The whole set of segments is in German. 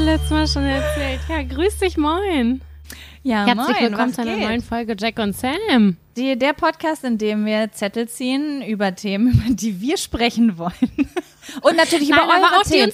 letztes Mal schon erzählt. Ja, grüß dich, moin. Ja, Herzlich moin, willkommen zu einer neuen Folge Jack und Sam. Der Podcast, in dem wir Zettel ziehen über Themen, über die wir sprechen wollen. Und natürlich über eure Themen.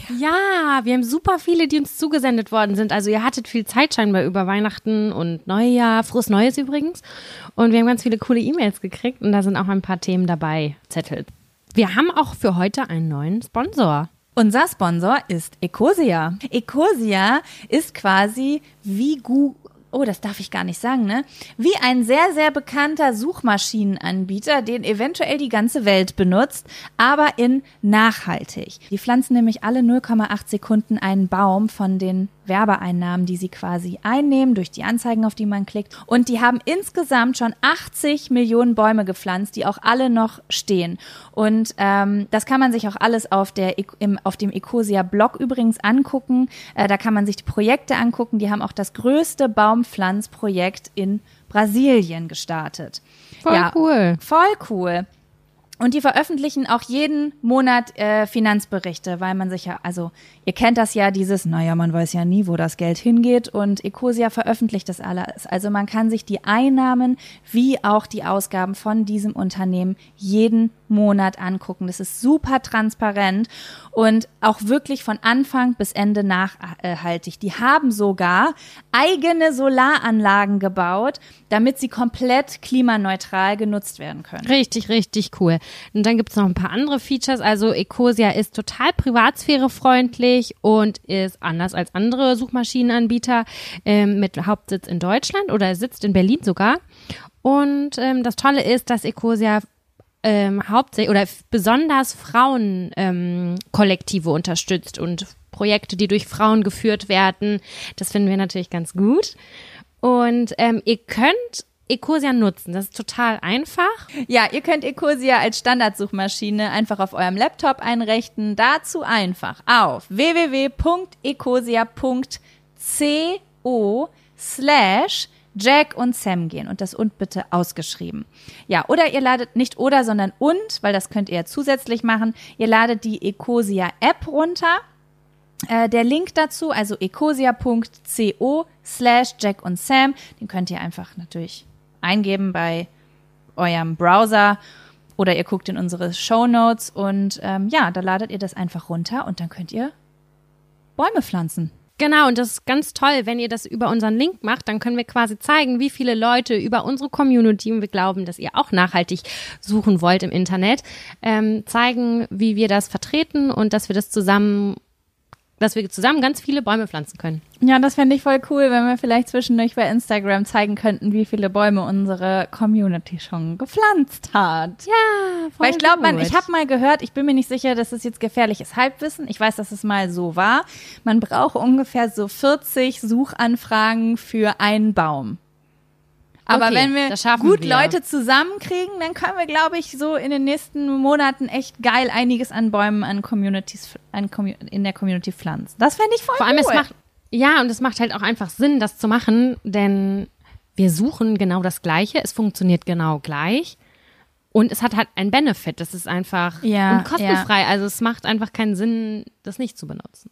Wir haben super viele, die uns zugesendet worden sind. Also ihr hattet viel Zeit scheinbar über Weihnachten und Neujahr, frohes Neues übrigens. Und wir haben ganz viele coole E-Mails gekriegt und da sind auch ein paar Themen dabei, Zettel. Wir haben auch für heute einen neuen Sponsor. Unser Sponsor ist Ecosia. Ecosia ist quasi wie Google. Oh, das darf ich gar nicht sagen, ne? Wie ein sehr, sehr bekannter Suchmaschinenanbieter, den eventuell die ganze Welt benutzt, aber in nachhaltig. Die pflanzen nämlich alle 0,8 Sekunden einen Baum von den Werbeeinnahmen, die sie quasi einnehmen durch die Anzeigen, auf die man klickt. Und die haben insgesamt schon 80 Millionen Bäume gepflanzt, die auch alle noch stehen. Und das kann man sich auch alles auf dem Ecosia-Blog übrigens angucken. Da kann man sich die Projekte angucken. Die haben auch das größte Baumpflanzprojekt in Brasilien gestartet. Voll cool. Voll cool. Und die veröffentlichen auch jeden Monat Finanzberichte, weil man sich ja, also ihr kennt das ja, man weiß ja nie, wo das Geld hingeht, und Ecosia veröffentlicht das alles. Also man kann sich die Einnahmen wie auch die Ausgaben von diesem Unternehmen jeden Monat angucken. Das ist super transparent und auch wirklich von Anfang bis Ende nachhaltig. Die haben sogar eigene Solaranlagen gebaut, damit sie komplett klimaneutral genutzt werden können. Richtig, richtig cool. Und dann gibt es noch ein paar andere Features. Also Ecosia ist total privatsphärefreundlich und ist anders als andere Suchmaschinenanbieter mit Hauptsitz in Deutschland oder sitzt in Berlin sogar. Und das Tolle ist, dass Ecosia hauptsächlich oder besonders Frauenkollektive unterstützt und Projekte, die durch Frauen geführt werden. Das finden wir natürlich ganz gut. Und ihr könnt Ecosia nutzen. Das ist total einfach. Ja, ihr könnt Ecosia als Standardsuchmaschine einfach auf eurem Laptop einrichten. Dazu einfach auf www.ecosia.co/Jack und Sam gehen und das und bitte ausgeschrieben. Ja, oder ihr ladet nicht oder, sondern und, weil das könnt ihr ja zusätzlich machen. Ihr ladet die Ecosia App runter. Der Link dazu, also ecosia.co/Jack und Sam, den könnt ihr einfach natürlich eingeben bei eurem Browser oder ihr guckt in unsere Shownotes und da ladet ihr das einfach runter und dann könnt ihr Bäume pflanzen. Genau, und das ist ganz toll, wenn ihr das über unseren Link macht, dann können wir quasi zeigen, wie viele Leute über unsere Community, und wir glauben, dass ihr auch nachhaltig suchen wollt im Internet, zeigen, wie wir das vertreten und dass wir zusammen ganz viele Bäume pflanzen können. Ja, das fände ich voll cool, wenn wir vielleicht zwischendurch bei Instagram zeigen könnten, wie viele Bäume unsere Community schon gepflanzt hat. Ja, voll. Weil ich glaube, ich habe mal gehört, ich bin mir nicht sicher, dass es jetzt gefährliches Halbwissen. Ich weiß, dass es mal so war. Man braucht ungefähr so 40 Suchanfragen für einen Baum. Aber okay, wenn wir gut Leute zusammenkriegen, dann können wir, glaube ich, so in den nächsten Monaten echt geil einiges an Bäumen in der Community pflanzen. Das fände ich voll Vor allem cool. Es macht halt auch einfach Sinn, das zu machen, denn wir suchen genau das Gleiche, es funktioniert genau gleich und es hat halt einen Benefit, das ist einfach und kostenfrei, also es macht einfach keinen Sinn, das nicht zu benutzen.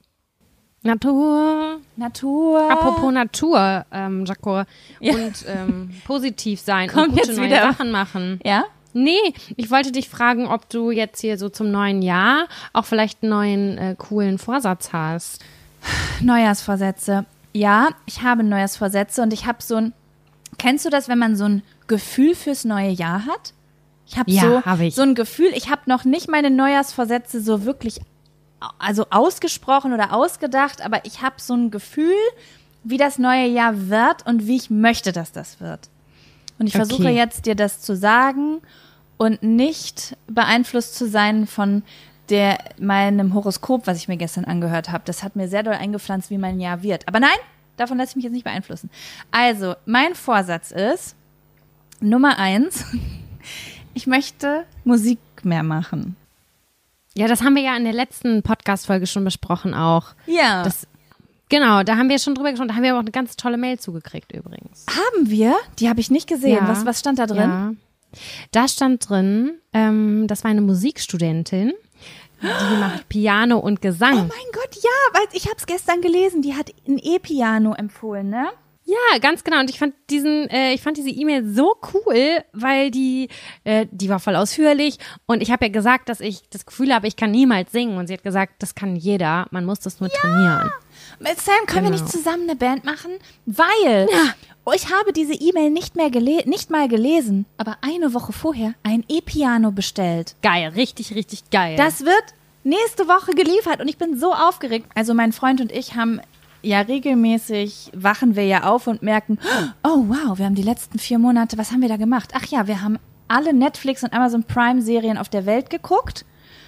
Natur. Apropos Natur, Jaco. Ja. Und positiv sein Kommt und gute jetzt neue wieder Sachen machen. Ja? Nee, ich wollte dich fragen, ob du jetzt hier so zum neuen Jahr auch vielleicht einen neuen coolen Vorsatz hast. Neujahrsvorsätze. Ja, ich habe Neujahrsvorsätze und ich habe kennst du das, wenn man so ein Gefühl fürs neue Jahr hat? Ich habe so ein Gefühl, ich habe noch nicht meine Neujahrsvorsätze so wirklich ausgesprochen oder ausgedacht, aber ich habe so ein Gefühl, wie das neue Jahr wird und wie ich möchte, dass das wird. Und ich versuche jetzt, dir das zu sagen und nicht beeinflusst zu sein von meinem Horoskop, was ich mir gestern angehört habe. Das hat mir sehr doll eingepflanzt, wie mein Jahr wird. Aber nein, davon lasse ich mich jetzt nicht beeinflussen. Also, mein Vorsatz ist, Nummer 1, ich möchte Musik mehr machen. Ja, das haben wir ja in der letzten Podcast-Folge schon besprochen auch. Ja. Genau, da haben wir schon drüber gesprochen. Da haben wir aber auch eine ganz tolle Mail zugekriegt übrigens. Haben wir? Die habe ich nicht gesehen. Ja. Was stand da drin? Ja. Da stand drin, das war eine Musikstudentin, die macht Piano und Gesang. Oh mein Gott, ja, weil ich habe es gestern gelesen, die hat ein E-Piano empfohlen, ne? Ja, ganz genau. Und ich fand diese E-Mail so cool, weil die war voll ausführlich. Und ich habe ja gesagt, dass ich das Gefühl habe, ich kann niemals singen. Und sie hat gesagt, das kann jeder. Man muss das nur trainieren. Mit Sam können wir nicht zusammen eine Band machen? Weil ich habe diese E-Mail nicht mal gelesen, aber eine Woche vorher ein E-Piano bestellt. Geil, richtig, richtig geil. Das wird nächste Woche geliefert und ich bin so aufgeregt. Also mein Freund und ich haben ja regelmäßig, wachen wir ja auf und merken, oh wow, wir haben die letzten 4 Monate, was haben wir da gemacht? Ach ja, wir haben alle Netflix und Amazon Prime Serien auf der Welt geguckt.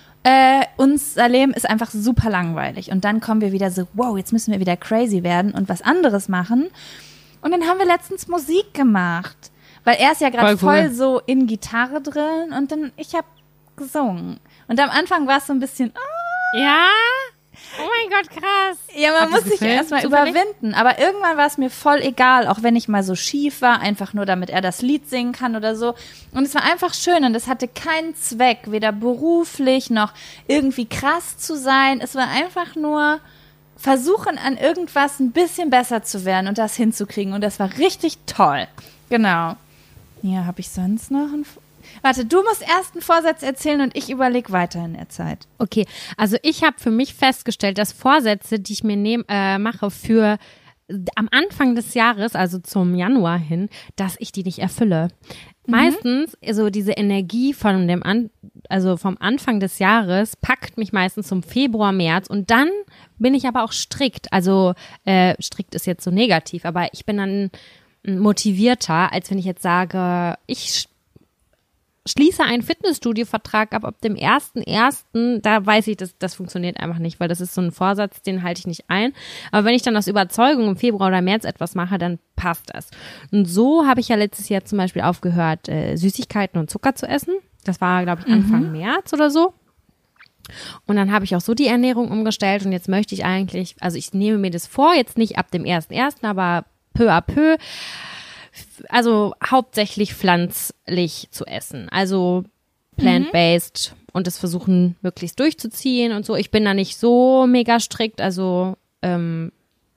Unser Leben ist einfach super langweilig. Und dann kommen wir wieder so, wow, jetzt müssen wir wieder crazy werden und was anderes machen. Und dann haben wir letztens Musik gemacht. Weil er ist ja gerade voll so in Gitarre drin und dann, ich habe gesungen. Und am Anfang war es so ein bisschen, ja? Oh mein Gott, krass. Ja, man muss sich erstmal überwinden. Aber irgendwann war es mir voll egal, auch wenn ich mal so schief war, einfach nur damit er das Lied singen kann oder so. Und es war einfach schön und es hatte keinen Zweck, weder beruflich noch irgendwie krass zu sein. Es war einfach nur versuchen, an irgendwas ein bisschen besser zu werden und das hinzukriegen. Und das war richtig toll. Genau. Ja, habe ich sonst noch einen... Warte, du musst erst einen Vorsatz erzählen und ich überlege weiter in der Zeit. Okay, also ich habe für mich festgestellt, dass Vorsätze, die ich mir mache für am Anfang des Jahres, also zum Januar hin, dass ich die nicht erfülle. Meistens, so diese Energie vom Anfang des Jahres packt mich meistens zum Februar, März und dann bin ich aber auch strikt. Also strikt ist jetzt so negativ, aber ich bin dann motivierter, als wenn ich jetzt sage, ich schließe einen Fitnessstudio-Vertrag ab dem 1.1., da weiß ich, das funktioniert einfach nicht, weil das ist so ein Vorsatz, den halte ich nicht ein. Aber wenn ich dann aus Überzeugung im Februar oder März etwas mache, dann passt das. Und so habe ich ja letztes Jahr zum Beispiel aufgehört, Süßigkeiten und Zucker zu essen. Das war, glaube ich, Anfang März oder so. Und dann habe ich auch so die Ernährung umgestellt und jetzt möchte ich eigentlich, also ich nehme mir das vor, jetzt nicht ab dem 1.1., aber peu à peu, also hauptsächlich pflanzlich zu essen, also plant-based und das versuchen möglichst durchzuziehen und so. Ich bin da nicht so mega strikt, also wenn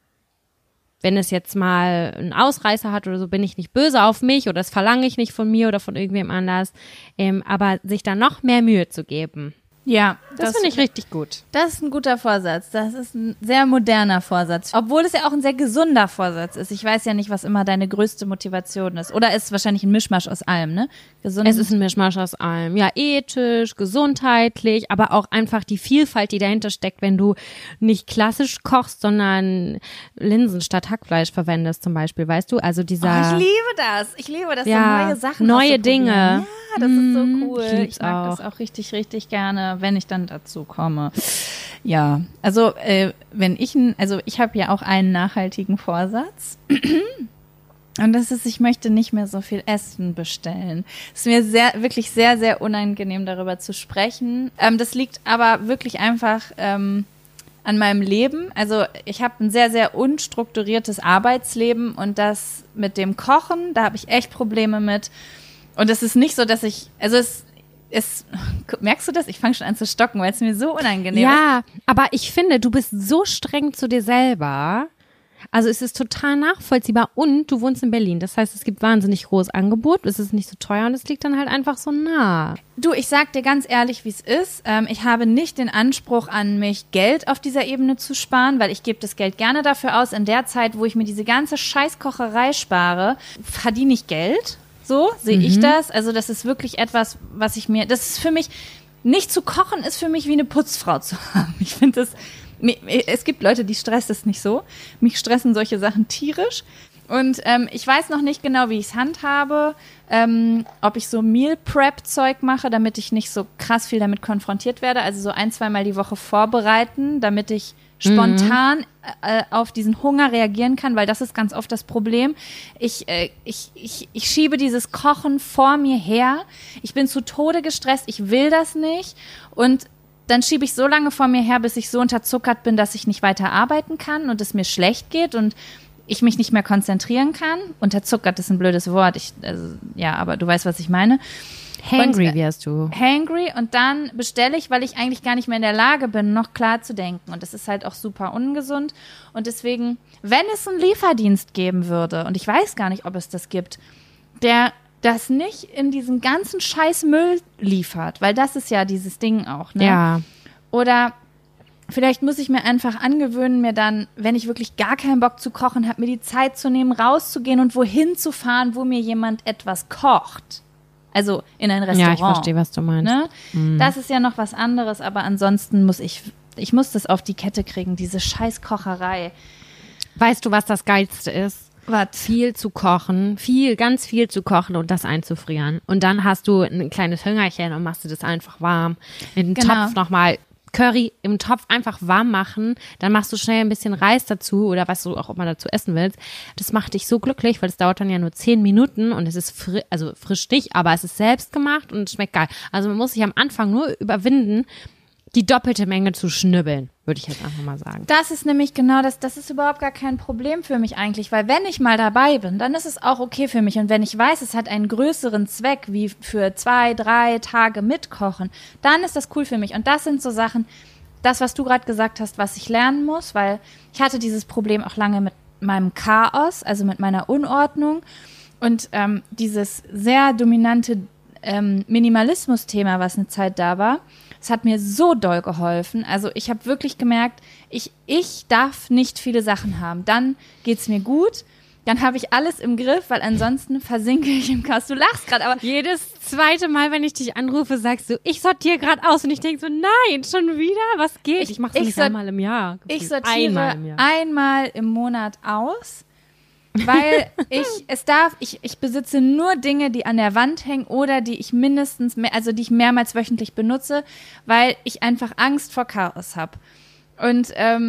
es jetzt mal einen Ausreißer hat oder so, bin ich nicht böse auf mich oder das verlange ich nicht von mir oder von irgendwem anders, aber sich da noch mehr Mühe zu geben. Ja, das finde ich richtig gut. Das ist ein guter Vorsatz. Das ist ein sehr moderner Vorsatz. Obwohl es ja auch ein sehr gesunder Vorsatz ist. Ich weiß ja nicht, was immer deine größte Motivation ist. Oder ist es wahrscheinlich ein Mischmasch aus allem, ne? Es ist ein Mischmasch aus allem. Ja, ethisch, gesundheitlich, aber auch einfach die Vielfalt, die dahinter steckt, wenn du nicht klassisch kochst, sondern Linsen statt Hackfleisch verwendest zum Beispiel, weißt du? Also dieser... ich liebe das. Ich liebe das, ja, so neue Sachen neue Dinge. Ja, das ist so cool. Ich mag das auch richtig, richtig gerne, wenn ich dann dazu komme. Ja, also ich habe ja auch einen nachhaltigen Vorsatz. Und das ist, ich möchte nicht mehr so viel Essen bestellen. Es ist mir wirklich sehr, sehr unangenehm, darüber zu sprechen. Das liegt aber wirklich einfach an meinem Leben. Also ich habe ein sehr, sehr unstrukturiertes Arbeitsleben und das mit dem Kochen, da habe ich echt Probleme mit. Und es ist nicht so, dass merkst du das? Ich fange schon an zu stocken, weil es mir so unangenehm ist. Ja, aber ich finde, du bist so streng zu dir selber. Also es ist total nachvollziehbar und du wohnst in Berlin. Das heißt, es gibt wahnsinnig hohes Angebot, es ist nicht so teuer und es liegt dann halt einfach so nah. Du, ich sag dir ganz ehrlich, wie es ist. Ich habe nicht den Anspruch an mich, Geld auf dieser Ebene zu sparen, weil ich gebe das Geld gerne dafür aus. In der Zeit, wo ich mir diese ganze Scheißkocherei spare, verdiene ich Geld. So sehe ich das. Also das ist wirklich etwas, das ist für mich, nicht zu kochen ist für mich wie eine Putzfrau zu haben. Ich finde das, es gibt Leute, die stresst es nicht so. Mich stressen solche Sachen tierisch. Und ich weiß noch nicht genau, wie ich es handhabe, ob ich so Meal-Prep-Zeug mache, damit ich nicht so krass viel damit konfrontiert werde. Also so 1-2 Mal die Woche vorbereiten, damit ich spontan auf diesen Hunger reagieren kann, weil das ist ganz oft das Problem. Ich schiebe dieses Kochen vor mir her. Ich bin zu Tode gestresst, ich will das nicht. Und dann schiebe ich so lange vor mir her, bis ich so unterzuckert bin, dass ich nicht weiter arbeiten kann und es mir schlecht geht und ich mich nicht mehr konzentrieren kann. Unterzuckert ist ein blödes Wort. Aber du weißt, was ich meine. Hangry wirst du. Hangry und dann bestelle ich, weil ich eigentlich gar nicht mehr in der Lage bin, noch klar zu denken. Und das ist halt auch super ungesund. Und deswegen, wenn es einen Lieferdienst geben würde, und ich weiß gar nicht, ob es das gibt, der das nicht in diesen ganzen scheiß Müll liefert, weil das ist ja dieses Ding auch, ne? Ja. Oder vielleicht muss ich mir einfach angewöhnen, mir dann, wenn ich wirklich gar keinen Bock zu kochen habe, mir die Zeit zu nehmen, rauszugehen und wohin zu fahren, wo mir jemand etwas kocht. Also in ein Restaurant. Ja, ich verstehe, was du meinst. Ne? Das ist ja noch was anderes, aber ansonsten muss ich muss das auf die Kette kriegen, diese scheiß Kocherei. Weißt du, was das Geilste ist? Was? Viel zu kochen, ganz viel zu kochen und das einzufrieren. Und dann hast du ein kleines Hüngerchen und machst du das einfach warm. In den Topf nochmal Curry im Topf einfach warm machen, dann machst du schnell ein bisschen Reis dazu oder was du auch immer dazu essen willst. Das macht dich so glücklich, weil es dauert dann ja nur 10 Minuten und es ist frisch nicht, aber es ist selbst gemacht und es schmeckt geil. Also man muss sich am Anfang nur überwinden, die doppelte Menge zu schnibbeln, würde ich jetzt einfach mal sagen. Das ist nämlich genau das ist überhaupt gar kein Problem für mich eigentlich, weil wenn ich mal dabei bin, dann ist es auch okay für mich und wenn ich weiß, es hat einen größeren Zweck, wie für 2, 3 Tage mitkochen, dann ist das cool für mich und das sind so Sachen, das, was du gerade gesagt hast, was ich lernen muss, weil ich hatte dieses Problem auch lange mit meinem Chaos, also mit meiner Unordnung und dieses sehr dominante Minimalismus-Thema, was eine Zeit da war, es hat mir so doll geholfen. Also ich habe wirklich gemerkt, ich darf nicht viele Sachen haben. Dann geht's mir gut. Dann habe ich alles im Griff, weil ansonsten versinke ich im Chaos. Du lachst gerade, aber jedes zweite Mal, wenn ich dich anrufe, sagst du, ich sortiere gerade aus. Und ich denke so, nein, schon wieder? Was geht? Ich mache es nicht einmal im Jahr. Ich sortiere einmal im Monat aus. Weil ich besitze nur Dinge, die an der Wand hängen oder die ich die ich mehrmals wöchentlich benutze, weil ich einfach Angst vor Chaos habe. Und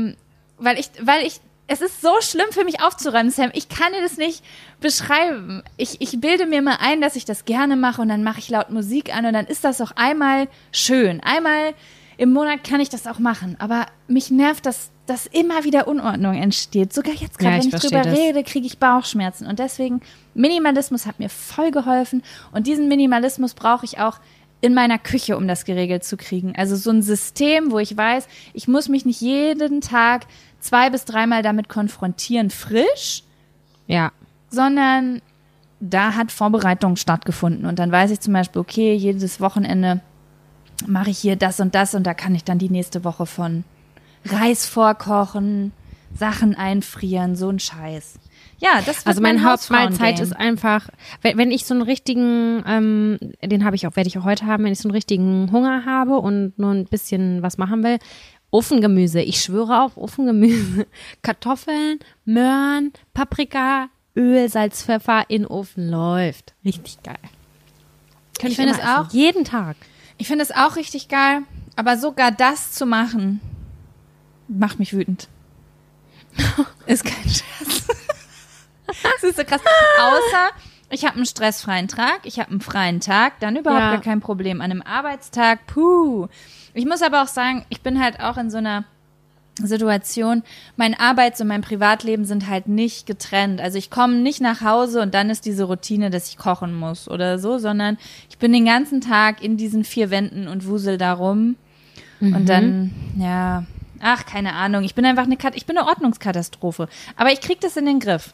es ist so schlimm für mich aufzuräumen, Sam. Ich kann dir das nicht beschreiben. Ich bilde mir mal ein, dass ich das gerne mache und dann mache ich laut Musik an und dann ist das auch einmal schön. Einmal im Monat kann ich das auch machen. Aber mich nervt das, dass immer wieder Unordnung entsteht. Sogar jetzt gerade, wenn ich drüber rede, kriege ich Bauchschmerzen. Und deswegen, Minimalismus hat mir voll geholfen. Und diesen Minimalismus brauche ich auch in meiner Küche, um das geregelt zu kriegen. Also so ein System, wo ich weiß, ich muss mich nicht jeden Tag 2 bis 3 Mal damit konfrontieren, frisch. Ja. Sondern da hat Vorbereitung stattgefunden. Und dann weiß ich zum Beispiel, okay, jedes Wochenende mache ich hier das und da kann ich dann die nächste Woche von Reis vorkochen, Sachen einfrieren, so ein Scheiß. Ja, das wird also meine Hauptmahlzeit ist einfach, wenn ich so einen richtigen, werde ich auch heute haben, wenn ich so einen richtigen Hunger habe und nur ein bisschen was machen will, Ofengemüse. Ich schwöre auf Ofengemüse. Kartoffeln, Möhren, Paprika, Öl, Salz, Pfeffer in den Ofen läuft. Richtig geil. Ich finde es auch jeden Tag. Ich finde es auch richtig geil, aber sogar das zu machen, macht mich wütend. Ist kein Scherz. Das ist so krass. Außer, ich habe einen stressfreien Tag, ich habe einen freien Tag, dann überhaupt gar kein Problem. An einem Arbeitstag, Ich muss aber auch sagen, ich bin halt auch in so einer Situation, mein Arbeits- und mein Privatleben sind halt nicht getrennt. Also ich komme nicht nach Hause und dann ist diese Routine, dass ich kochen muss oder so, sondern ich bin den ganzen Tag in diesen 4 Wänden und wusel da rum. Und dann, keine Ahnung. Ich bin einfach eine Ordnungskatastrophe. Aber ich krieg das in den Griff.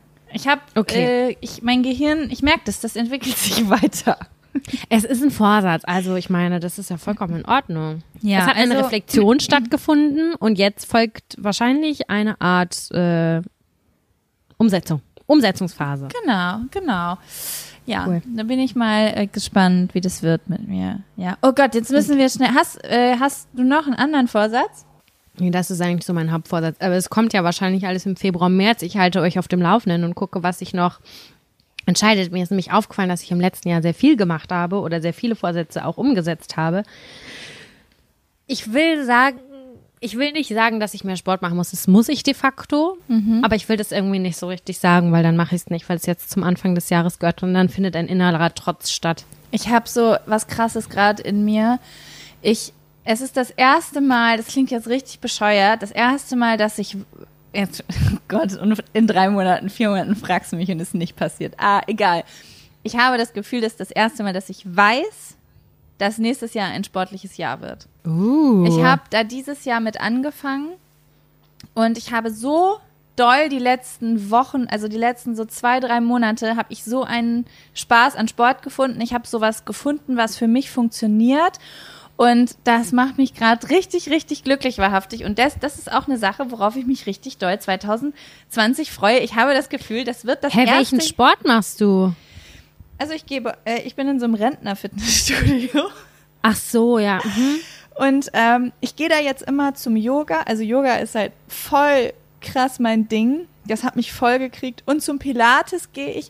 Mein Gehirn, ich merke das entwickelt sich weiter. Es ist ein Vorsatz, also ich meine, das ist ja vollkommen in Ordnung. Ja, es hat eine Reflexion stattgefunden und jetzt folgt wahrscheinlich eine Art Umsetzungsphase. Genau. Ja, cool. Da bin ich mal gespannt, wie das wird mit mir. Ja. Oh Gott, jetzt müssen wir schnell. Hast du noch einen anderen Vorsatz? Nee, das ist eigentlich so mein Hauptvorsatz. Aber es kommt ja wahrscheinlich alles im Februar, März. Ich halte euch auf dem Laufenden und gucke, was ich noch entscheidet. Mir ist nämlich aufgefallen, dass ich im letzten Jahr sehr viel gemacht habe oder sehr viele Vorsätze auch umgesetzt habe. Ich will nicht sagen, dass ich mehr Sport machen muss. Das muss ich de facto. Aber ich will das irgendwie nicht so richtig sagen, weil dann mache ich es nicht, weil es jetzt zum Anfang des Jahres gehört und dann findet ein innerer Trotz statt. Ich habe so was Krasses gerade in mir. Es ist das erste Mal, das klingt jetzt richtig bescheuert, das erste Mal, dass ich jetzt, oh Gott, und in 3 Monaten, 4 Monaten fragst du mich und es ist nicht passiert. Egal. ich habe das Gefühl, das ist das erste Mal, dass ich weiß, dass nächstes Jahr ein sportliches Jahr wird. Ich habe da dieses Jahr mit angefangen und ich habe so doll die letzten Wochen, also die letzten so 2-3 Monate, habe ich so einen Spaß an Sport gefunden. Ich habe sowas gefunden, was für mich funktioniert. Und das macht mich gerade richtig, richtig glücklich, wahrhaftig. Und das ist auch eine Sache, worauf ich mich richtig doll 2020 freue. Ich habe das Gefühl, das wird das erste... Welchen Sport machst du? Also ich bin in so einem Rentner-Fitnessstudio. Ach so, ja. Und ich gehe da jetzt immer zum Yoga. Also Yoga ist halt voll krass mein Ding. Das hat mich voll gekriegt. Und zum Pilates gehe ich.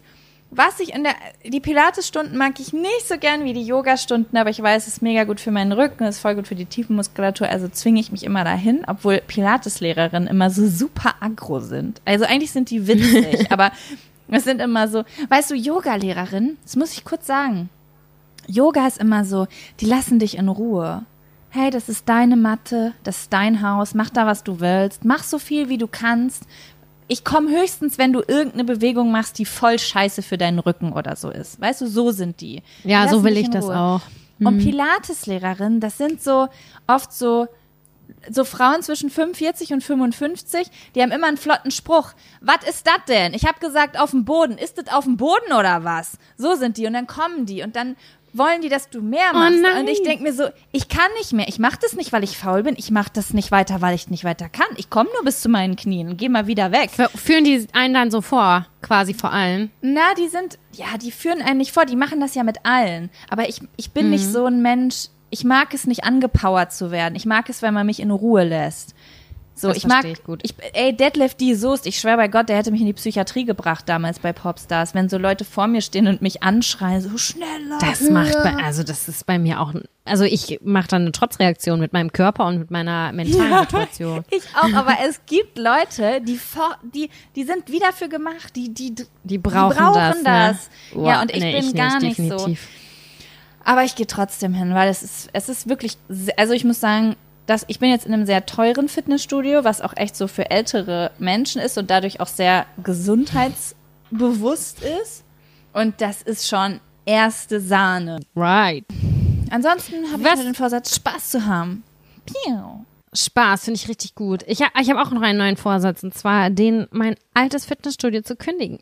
Die Pilates-Stunden mag ich nicht so gern wie die Yoga-Stunden, aber ich weiß, es ist mega gut für meinen Rücken, es ist voll gut für die Tiefenmuskulatur, also zwinge ich mich immer dahin, obwohl Pilates-Lehrerinnen immer so super aggro sind. Also eigentlich sind die witzig, aber es sind immer so, weißt du, Yoga-Lehrerinnen, das muss ich kurz sagen, Yoga ist immer so, die lassen dich in Ruhe. Hey, das ist deine Matte, das ist dein Haus, mach da, was du willst, mach so viel, wie du kannst. Ich komme höchstens, wenn du irgendeine Bewegung machst, die voll scheiße für deinen Rücken oder so ist. Weißt du, so sind die. Ja, so will ich das auch. Und Pilates-Lehrerinnen, das sind so oft so Frauen zwischen 45 und 55, die haben immer einen flotten Spruch. Was ist das denn? Ich habe gesagt, auf dem Boden. Ist das auf dem Boden oder was? So sind die. Und dann kommen die und dann wollen die, dass du mehr machst. Oh und ich denke mir so, ich kann nicht mehr. Ich mache das nicht, weil ich faul bin. Ich mache das nicht weiter, weil ich nicht weiter kann. Ich komme nur bis zu meinen Knien und geh mal wieder weg. Führen die einen dann so vor, quasi vor allen? Na, die führen einen nicht vor. Die machen das ja mit allen. Aber ich bin nicht so ein Mensch, ich mag es nicht angepowert zu werden. Ich mag es, wenn man mich in Ruhe lässt. So, das verstehe ich gut. Deadlift die Soest, ich schwöre bei Gott, der hätte mich in die Psychiatrie gebracht damals bei Popstars, wenn so Leute vor mir stehen und mich anschreien, so schneller. Das ist bei mir auch, also ich mache dann eine Trotzreaktion mit meinem Körper und mit meiner mentalen Situation. Ich auch, aber es gibt Leute, die sind wie dafür gemacht, die brauchen das. Ne? Ja, und ich bin gar nicht definitiv so. Aber ich gehe trotzdem hin, weil es ist wirklich, also ich muss sagen, ich bin jetzt in einem sehr teuren Fitnessstudio, was auch echt so für ältere Menschen ist und dadurch auch sehr gesundheitsbewusst ist. Und das ist schon erste Sahne. Right. Ansonsten habe ich den Vorsatz, Spaß zu haben. Piu. Spaß, finde ich richtig gut. Ich hab auch noch einen neuen Vorsatz, und zwar mein altes Fitnessstudio zu kündigen.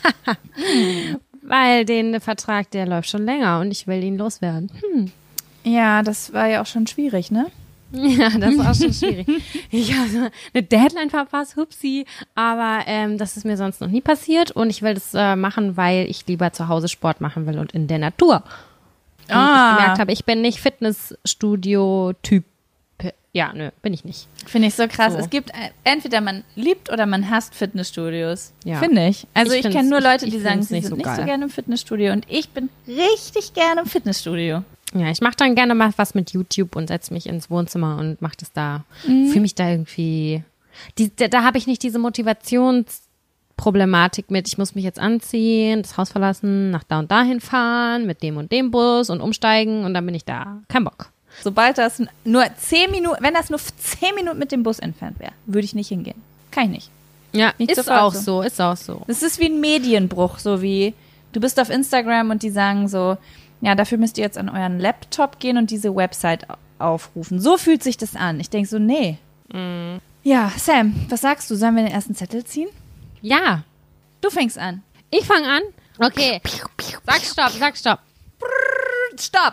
Weil der Vertrag, der läuft schon länger und ich will ihn loswerden. Ja, das war ja auch schon schwierig, ne? Ja, das war auch schon schwierig. Ich habe eine Deadline verpasst, hupsi, aber das ist mir sonst noch nie passiert und ich will das machen, weil ich lieber zu Hause Sport machen will und in der Natur. Und ich gemerkt habe, ich bin nicht Fitnessstudio-Typ. Ja, nö, bin ich nicht. Finde ich so krass. So. Es gibt entweder man liebt oder man hasst Fitnessstudios. Ja. Finde ich. Also ich kenne nur Leute, die sagen, sie sind nicht so gerne im Fitnessstudio und ich bin richtig gerne im Fitnessstudio. Ja, ich mache dann gerne mal was mit YouTube und setze mich ins Wohnzimmer und mache das da. Fühle mich da irgendwie. Da habe ich nicht diese Motivationsproblematik mit, ich muss mich jetzt anziehen, das Haus verlassen, nach da und dahin fahren, mit dem und dem Bus und umsteigen und dann bin ich da. Kein Bock. Sobald das nur 10 Minuten, wenn das nur 10 Minuten mit dem Bus entfernt wäre, würde ich nicht hingehen. Kann ich nicht. Ja, ist auch so. Das ist wie ein Medienbruch, so wie du bist auf Instagram und die sagen so, ja, dafür müsst ihr jetzt an euren Laptop gehen und diese Website aufrufen. So fühlt sich das an. Ich denke so, nee. Ja, Sam, was sagst du? Sollen wir den ersten Zettel ziehen? Ja. Du fängst an. Ich fange an? Okay. Sag Stopp. Stopp.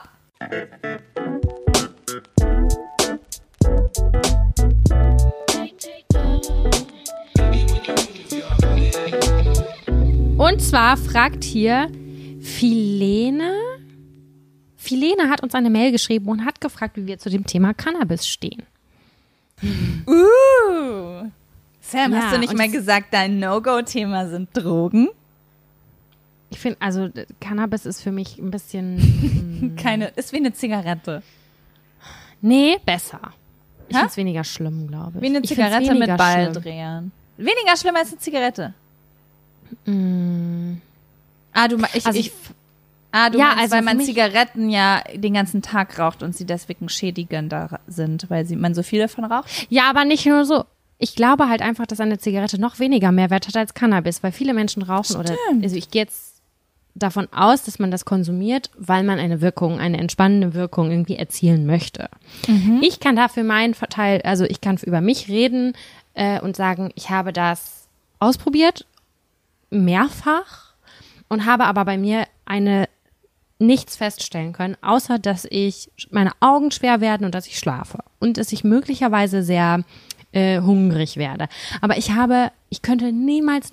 Und zwar fragt hier Filene hat uns eine Mail geschrieben und hat gefragt, wie wir zu dem Thema Cannabis stehen. Sam, hast du nicht mal gesagt, dein No-Go-Thema sind Drogen? Ich finde, also Cannabis ist für mich ein bisschen... ist wie eine Zigarette. Nee, besser. Ich finde es weniger schlimm, glaube ich. Wie eine Zigarette mit Balldrehern. Weniger schlimm als eine Zigarette. Weil man Zigaretten ja den ganzen Tag raucht und sie deswegen schädigender sind, weil man so viel davon raucht? Ja, aber nicht nur so. Ich glaube halt einfach, dass eine Zigarette noch weniger Mehrwert hat als Cannabis, weil viele Menschen rauchen. Stimmt. Also ich gehe jetzt davon aus, dass man das konsumiert, weil man eine entspannende Wirkung irgendwie erzielen möchte. Ich kann dafür meinen Teil, also ich kann über mich reden und sagen, ich habe das ausprobiert, mehrfach, und habe aber bei mir nichts feststellen können, außer dass meine Augen schwer werden und dass ich schlafe und dass ich möglicherweise sehr hungrig werde. Aber ich könnte niemals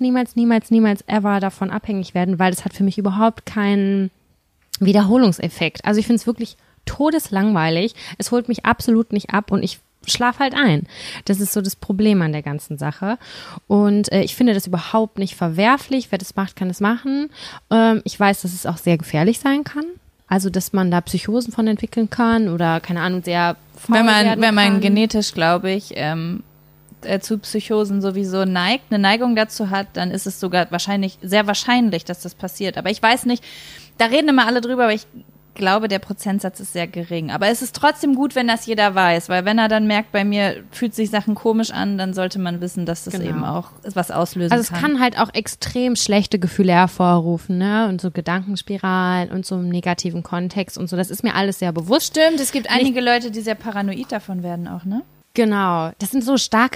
ever davon abhängig werden, weil das hat für mich überhaupt keinen Wiederholungseffekt. Also ich finde es wirklich todeslangweilig. Es holt mich absolut nicht ab und ich schlaf halt ein. Das ist so das Problem an der ganzen Sache. Und ich finde das überhaupt nicht verwerflich. Wer das macht, kann es machen. Ich weiß, dass es auch sehr gefährlich sein kann. Also, dass man da Psychosen von entwickeln kann oder, keine Ahnung, sehr faul werden wenn man genetisch, glaube ich, zu Psychosen sowieso eine Neigung dazu hat, dann ist es sogar sehr wahrscheinlich, dass das passiert. Aber ich weiß nicht, da reden immer alle drüber, aber ich glaube, der Prozentsatz ist sehr gering. Aber es ist trotzdem gut, wenn das jeder weiß, weil wenn er dann merkt, bei mir fühlt sich Sachen komisch an, dann sollte man wissen, dass das eben auch was auslösen kann. Also es kann halt auch extrem schlechte Gefühle hervorrufen, ne? Und so Gedankenspiralen und so im negativen Kontext und so. Das ist mir alles sehr bewusst. Stimmt, es gibt einige Leute, die sehr paranoid davon werden auch, ne? Genau, das sind so starke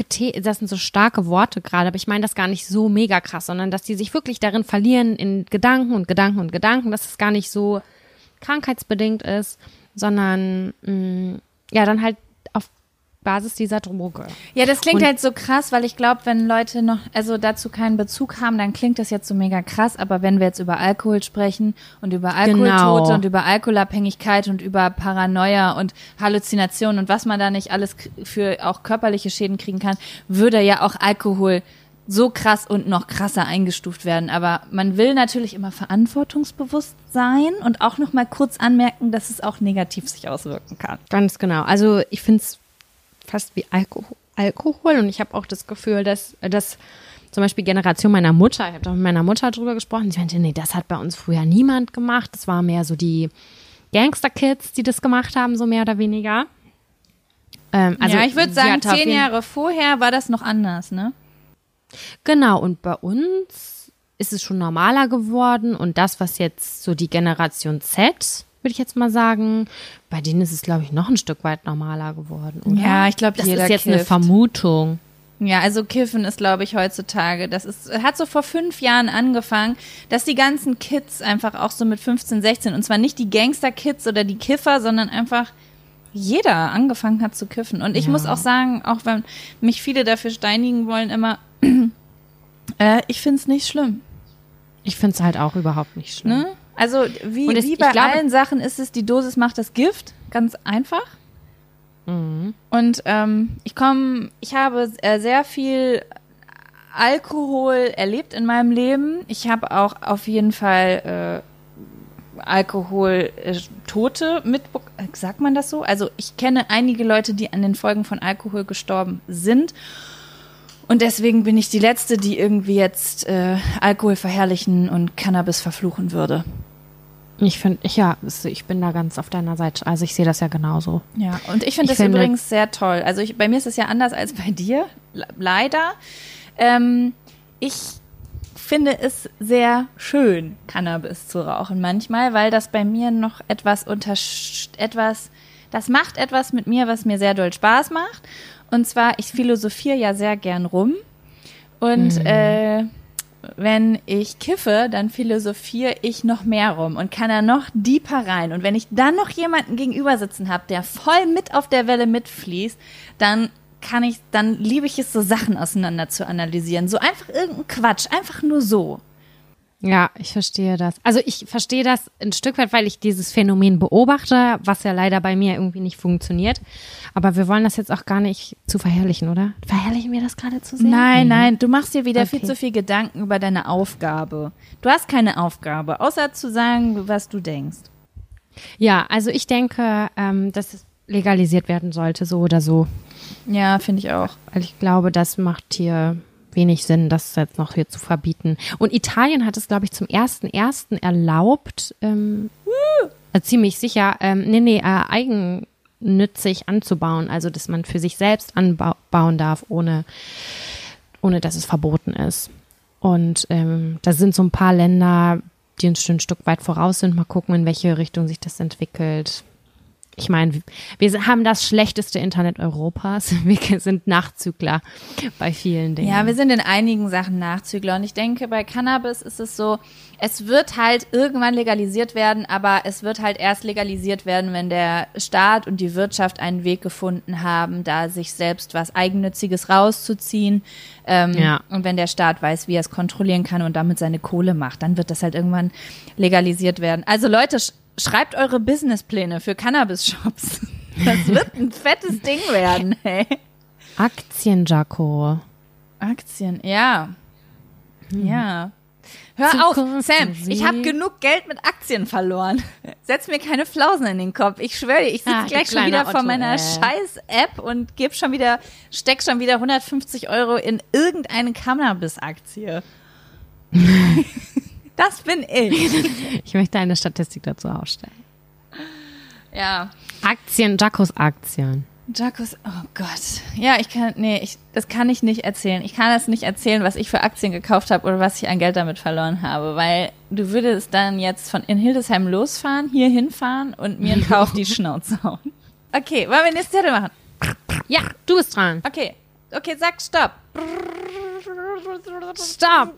Worte gerade, aber ich meine das gar nicht so mega krass, sondern dass die sich wirklich darin verlieren in Gedanken, dass es gar nicht so krankheitsbedingt ist, sondern dann halt auf Basis dieser Droge. Ja, das klingt halt so krass, weil ich glaube, wenn Leute dazu keinen Bezug haben, dann klingt das jetzt so mega krass, aber wenn wir jetzt über Alkohol sprechen und über Alkoholtote und über Alkoholabhängigkeit und über Paranoia und Halluzinationen und was man da nicht alles für auch körperliche Schäden kriegen kann, würde ja auch Alkohol so krass und noch krasser eingestuft werden. Aber man will natürlich immer verantwortungsbewusst sein und auch noch mal kurz anmerken, dass es auch negativ sich auswirken kann. Ganz genau. Also ich finde es fast wie Alkohol und ich habe auch das Gefühl, dass zum Beispiel Generation meiner Mutter, ich habe da mit meiner Mutter drüber gesprochen, sie meinte, nee, das hat bei uns früher niemand gemacht. Das war mehr so die Gangster-Kids, die das gemacht haben, so mehr oder weniger. Also ich würde sagen, 10 Jahre vorher war das noch anders, ne? Genau, und bei uns ist es schon normaler geworden und das, was jetzt so die Generation Z, würde ich jetzt mal sagen, bei denen ist es, glaube ich, noch ein Stück weit normaler geworden, oder? Ja, ich glaube, das ist jetzt kifft. Eine Vermutung. Ja, also Kiffen ist, glaube ich, heutzutage, hat so vor 5 Jahren angefangen, dass die ganzen Kids einfach auch so mit 15, 16, und zwar nicht die Gangster-Kids oder die Kiffer, sondern einfach jeder angefangen hat zu kiffen. Und ich muss auch sagen, auch wenn mich viele dafür steinigen wollen, immer, ich finde es nicht schlimm. Ich finde es halt auch überhaupt nicht schlimm. Ne? Also wie bei allen Sachen ist es, die Dosis macht das Gift, ganz einfach. Mhm. Und ich habe sehr viel Alkohol erlebt in meinem Leben. Ich habe auch auf jeden Fall Alkoholtote mitbekommen. Sagt man das so? Also ich kenne einige Leute, die an den Folgen von Alkohol gestorben sind. Und deswegen bin ich die Letzte, die irgendwie jetzt Alkohol verherrlichen und Cannabis verfluchen würde. Ich bin da ganz auf deiner Seite. Also ich sehe das ja genauso. Ja, und ich finde das übrigens sehr toll. Also bei mir ist es ja anders als bei dir, leider. Ich finde es sehr schön, Cannabis zu rauchen manchmal, weil das bei mir noch das macht etwas mit mir, was mir sehr doll Spaß macht. Und zwar, ich philosophiere ja sehr gern rum. Und wenn ich kiffe, dann philosophiere ich noch mehr rum und kann da noch deeper rein. Und wenn ich dann noch jemanden gegenüber sitzen habe, der voll mit auf der Welle mitfließt, dann liebe ich es, so Sachen auseinander zu analysieren. So einfach irgendein Quatsch, einfach nur so. Ja, ich verstehe das. Also ich verstehe das ein Stück weit, weil ich dieses Phänomen beobachte, was ja leider bei mir irgendwie nicht funktioniert. Aber wir wollen das jetzt auch gar nicht zu verherrlichen, oder? Verherrlichen wir das gerade zu sehr? Nein, du machst dir wieder viel zu viel Gedanken über deine Aufgabe. Du hast keine Aufgabe, außer zu sagen, was du denkst. Ja, also ich denke, dass es legalisiert werden sollte, so oder so. Ja, finde ich auch. Weil ich glaube, das macht hier wenig Sinn, das jetzt noch hier zu verbieten. Und Italien hat es, glaube ich, zum 1.1. erlaubt, ziemlich sicher, eigennützig anzubauen. Also, dass man für sich selbst anbauen darf, ohne dass es verboten ist. Und da sind so ein paar Länder, die uns schon ein Stück weit voraus sind. Mal gucken, in welche Richtung sich das entwickelt. Ich meine, wir haben das schlechteste Internet Europas. Wir sind Nachzügler bei vielen Dingen. Ja, wir sind in einigen Sachen Nachzügler. Und ich denke, bei Cannabis ist es so, es wird halt irgendwann legalisiert werden, aber es wird halt erst legalisiert werden, wenn der Staat und die Wirtschaft einen Weg gefunden haben, da sich selbst was Eigennütziges rauszuziehen. Und wenn der Staat weiß, wie er es kontrollieren kann und damit seine Kohle macht, dann wird das halt irgendwann legalisiert werden. Also Leute, schreibt eure Businesspläne für Cannabis-Shops. Das wird ein fettes Ding werden, hey. Aktien, Jaco. Aktien, ja. Ja. Hör auf, Sam, ich habe genug Geld mit Aktien verloren. Setz mir keine Flausen in den Kopf. Ich schwöre dir, ich sitze gleich schon wieder vor meiner scheiß App und steck schon wieder 150 € in irgendeine Cannabis-Aktie. Das bin ich. Ich möchte eine Statistik dazu aufstellen. Ja. Aktien, Jacos Aktien. Jacos, oh Gott. Ja, das kann ich nicht erzählen. Ich kann das nicht erzählen, was ich für Aktien gekauft habe oder was ich an Geld damit verloren habe, weil du würdest dann jetzt in Hildesheim losfahren, hier hinfahren und mir einen Kauf die Schnauze hauen. Okay, wollen wir nächste Zettel machen? Ja, du bist dran. Okay, sag Stopp. Stopp.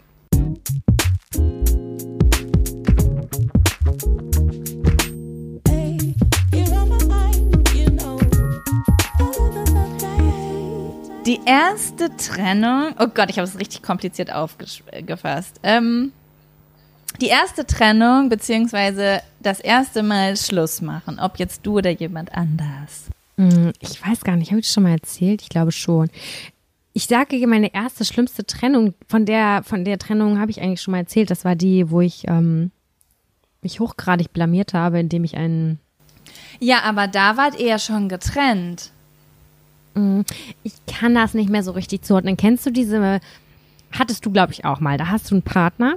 Die erste Trennung, oh Gott, ich habe es richtig kompliziert aufgefasst. Die erste Trennung, beziehungsweise das erste Mal Schluss machen, ob jetzt du oder jemand anders. Ich weiß gar nicht, habe ich das schon mal erzählt? Ich glaube schon. Ich sage, meine erste schlimmste Trennung, von der Trennung habe ich eigentlich schon mal erzählt. Das war die, wo ich mich hochgradig blamiert habe, indem ich einen... Ja, aber da wart ihr ja schon getrennt. Ich kann das nicht mehr so richtig zuordnen. Kennst du hattest du, glaube ich, auch mal. Da hast du einen Partner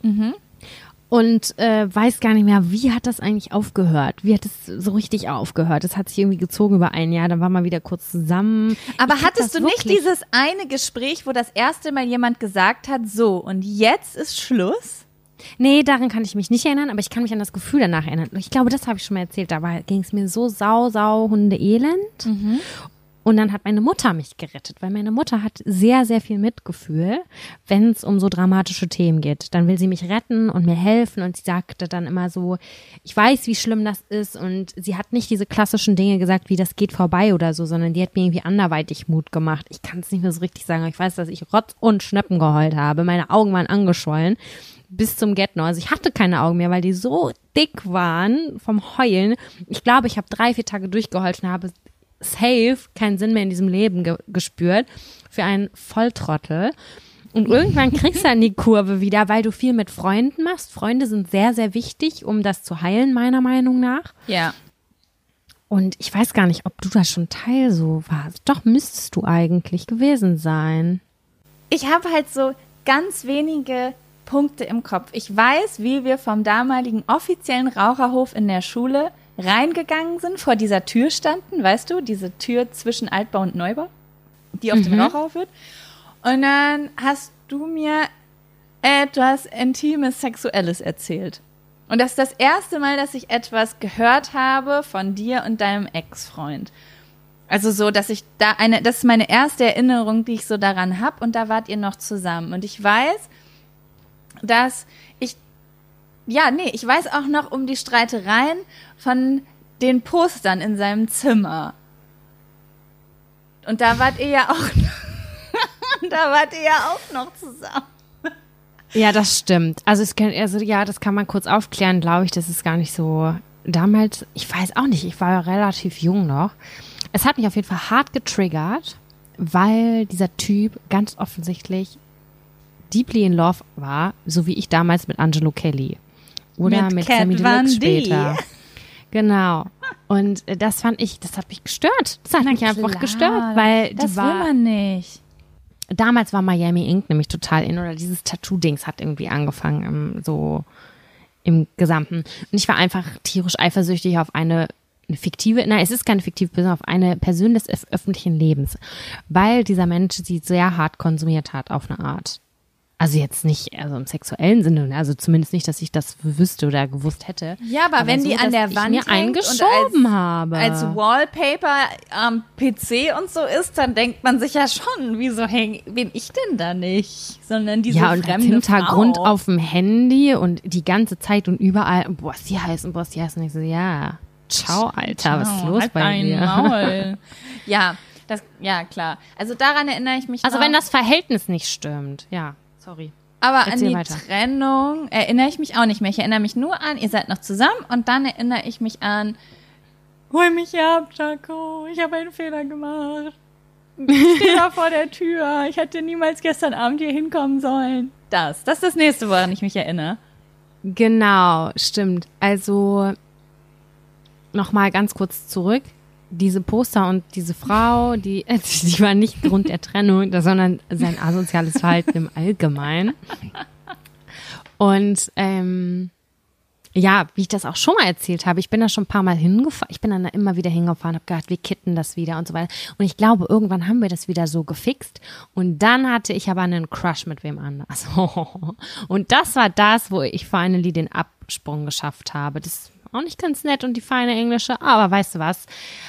und weiß gar nicht mehr, wie hat das eigentlich aufgehört? Wie hat es so richtig aufgehört? Das hat sich irgendwie gezogen über ein Jahr, dann war man wieder kurz zusammen. Aber hattest du nicht dieses eine Gespräch, wo das erste Mal jemand gesagt hat, so, und jetzt ist Schluss? Nee, daran kann ich mich nicht erinnern, aber ich kann mich an das Gefühl danach erinnern. Ich glaube, das habe ich schon mal erzählt. Da ging es mir so Hunde-elend. Und dann hat meine Mutter mich gerettet, weil meine Mutter hat sehr, sehr viel Mitgefühl, wenn es um so dramatische Themen geht. Dann will sie mich retten und mir helfen und sie sagte dann immer so, ich weiß, wie schlimm das ist, und sie hat nicht diese klassischen Dinge gesagt, wie das geht vorbei oder so, sondern die hat mir irgendwie anderweitig Mut gemacht. Ich kann es nicht mehr so richtig sagen, aber ich weiß, dass ich Rotz und Schnöppen geheult habe. Meine Augen waren angeschwollen bis zum Get-No. Also ich hatte keine Augen mehr, weil die so dick waren vom Heulen. Ich glaube, ich habe 3-4 Tage durchgeheult und habe safe keinen Sinn mehr in diesem Leben gespürt für einen Volltrottel. Und irgendwann kriegst du dann die Kurve wieder, weil du viel mit Freunden machst. Freunde sind sehr, sehr wichtig, um das zu heilen, meiner Meinung nach. Ja. Und ich weiß gar nicht, ob du da schon Teil so warst. Doch, müsstest du eigentlich gewesen sein. Ich habe halt so ganz wenige Punkte im Kopf. Ich weiß, wie wir vom damaligen offiziellen Raucherhof in der Schule reingegangen sind, vor dieser Tür standen, weißt du, diese Tür zwischen Altbau und Neubau, die auf den Raucherhof führt. Und dann hast du mir etwas Intimes, Sexuelles erzählt. Und das ist das erste Mal, dass ich etwas gehört habe von dir und deinem Ex-Freund. Also so, dass ich das ist meine erste Erinnerung, die ich so daran habe, und da wart ihr noch zusammen. Und ich weiß, dass ich weiß auch noch um die Streitereien von den Postern in seinem Zimmer. Und da wart ihr ja auch noch zusammen. Ja, das stimmt. Also das kann man kurz aufklären, glaube ich. Das ist gar nicht so. Damals, ich weiß auch nicht, ich war relativ jung noch. Es hat mich auf jeden Fall hart getriggert, weil dieser Typ ganz offensichtlich deeply in love war, so wie ich damals mit Angelo Kelly. Oder mit Sammy Deluxe später. Genau. Und das hat mich gestört. Das hat mich einfach gestört, weil das will man nicht. Damals war Miami Ink nämlich total in, oder dieses Tattoo-Dings hat irgendwie angefangen, so im Gesamten. Und ich war einfach tierisch eifersüchtig auf eine fiktive, nein, es ist keine fiktive Person, auf eine Person des öffentlichen Lebens, weil dieser Mensch sie sehr hart konsumiert hat auf eine Art. Also jetzt nicht, also im sexuellen Sinne, also zumindest nicht, dass ich das wüsste oder gewusst hätte. Ja, aber wenn so, die an der Wand mir eingeschoben habe. Als Wallpaper am PC und so ist, dann denkt man sich ja schon, wieso bin ich denn da nicht? Sondern diese fremde als Hintergrund Frau auf dem Handy und die ganze Zeit und überall, boah, ist die heiß und boah, ist die heiß. Und ich so, ja, ciao, Alter, was ist los halt bei dir? Maul. Ja, klar. Also daran erinnere ich mich Also wenn das Verhältnis nicht stimmt, ja. Sorry. Aber an die Trennung erinnere ich mich auch nicht mehr. Ich erinnere mich nur an, ihr seid noch zusammen und dann erinnere ich mich an, hol mich ab, Jaco, ich habe einen Fehler gemacht. Ich stehe da vor der Tür, ich hätte niemals gestern Abend hier hinkommen sollen. Das ist das Nächste, woran ich mich erinnere. Genau, stimmt. Also nochmal ganz kurz zurück. Diese Poster und diese Frau, die war nicht Grund der Trennung, sondern sein asoziales Verhalten im Allgemeinen. Und ja, wie ich das auch schon mal erzählt habe, ich bin da schon ein paar Mal hingefahren, ich bin dann da immer wieder hingefahren, habe gedacht, wir kitten das wieder und so weiter. Und ich glaube, irgendwann haben wir das wieder so gefixt. Und dann hatte ich aber einen Crush mit wem anders. Und das war das, wo ich finally den Absprung geschafft habe. Das ist auch nicht ganz nett und die feine Englische, aber weißt du was?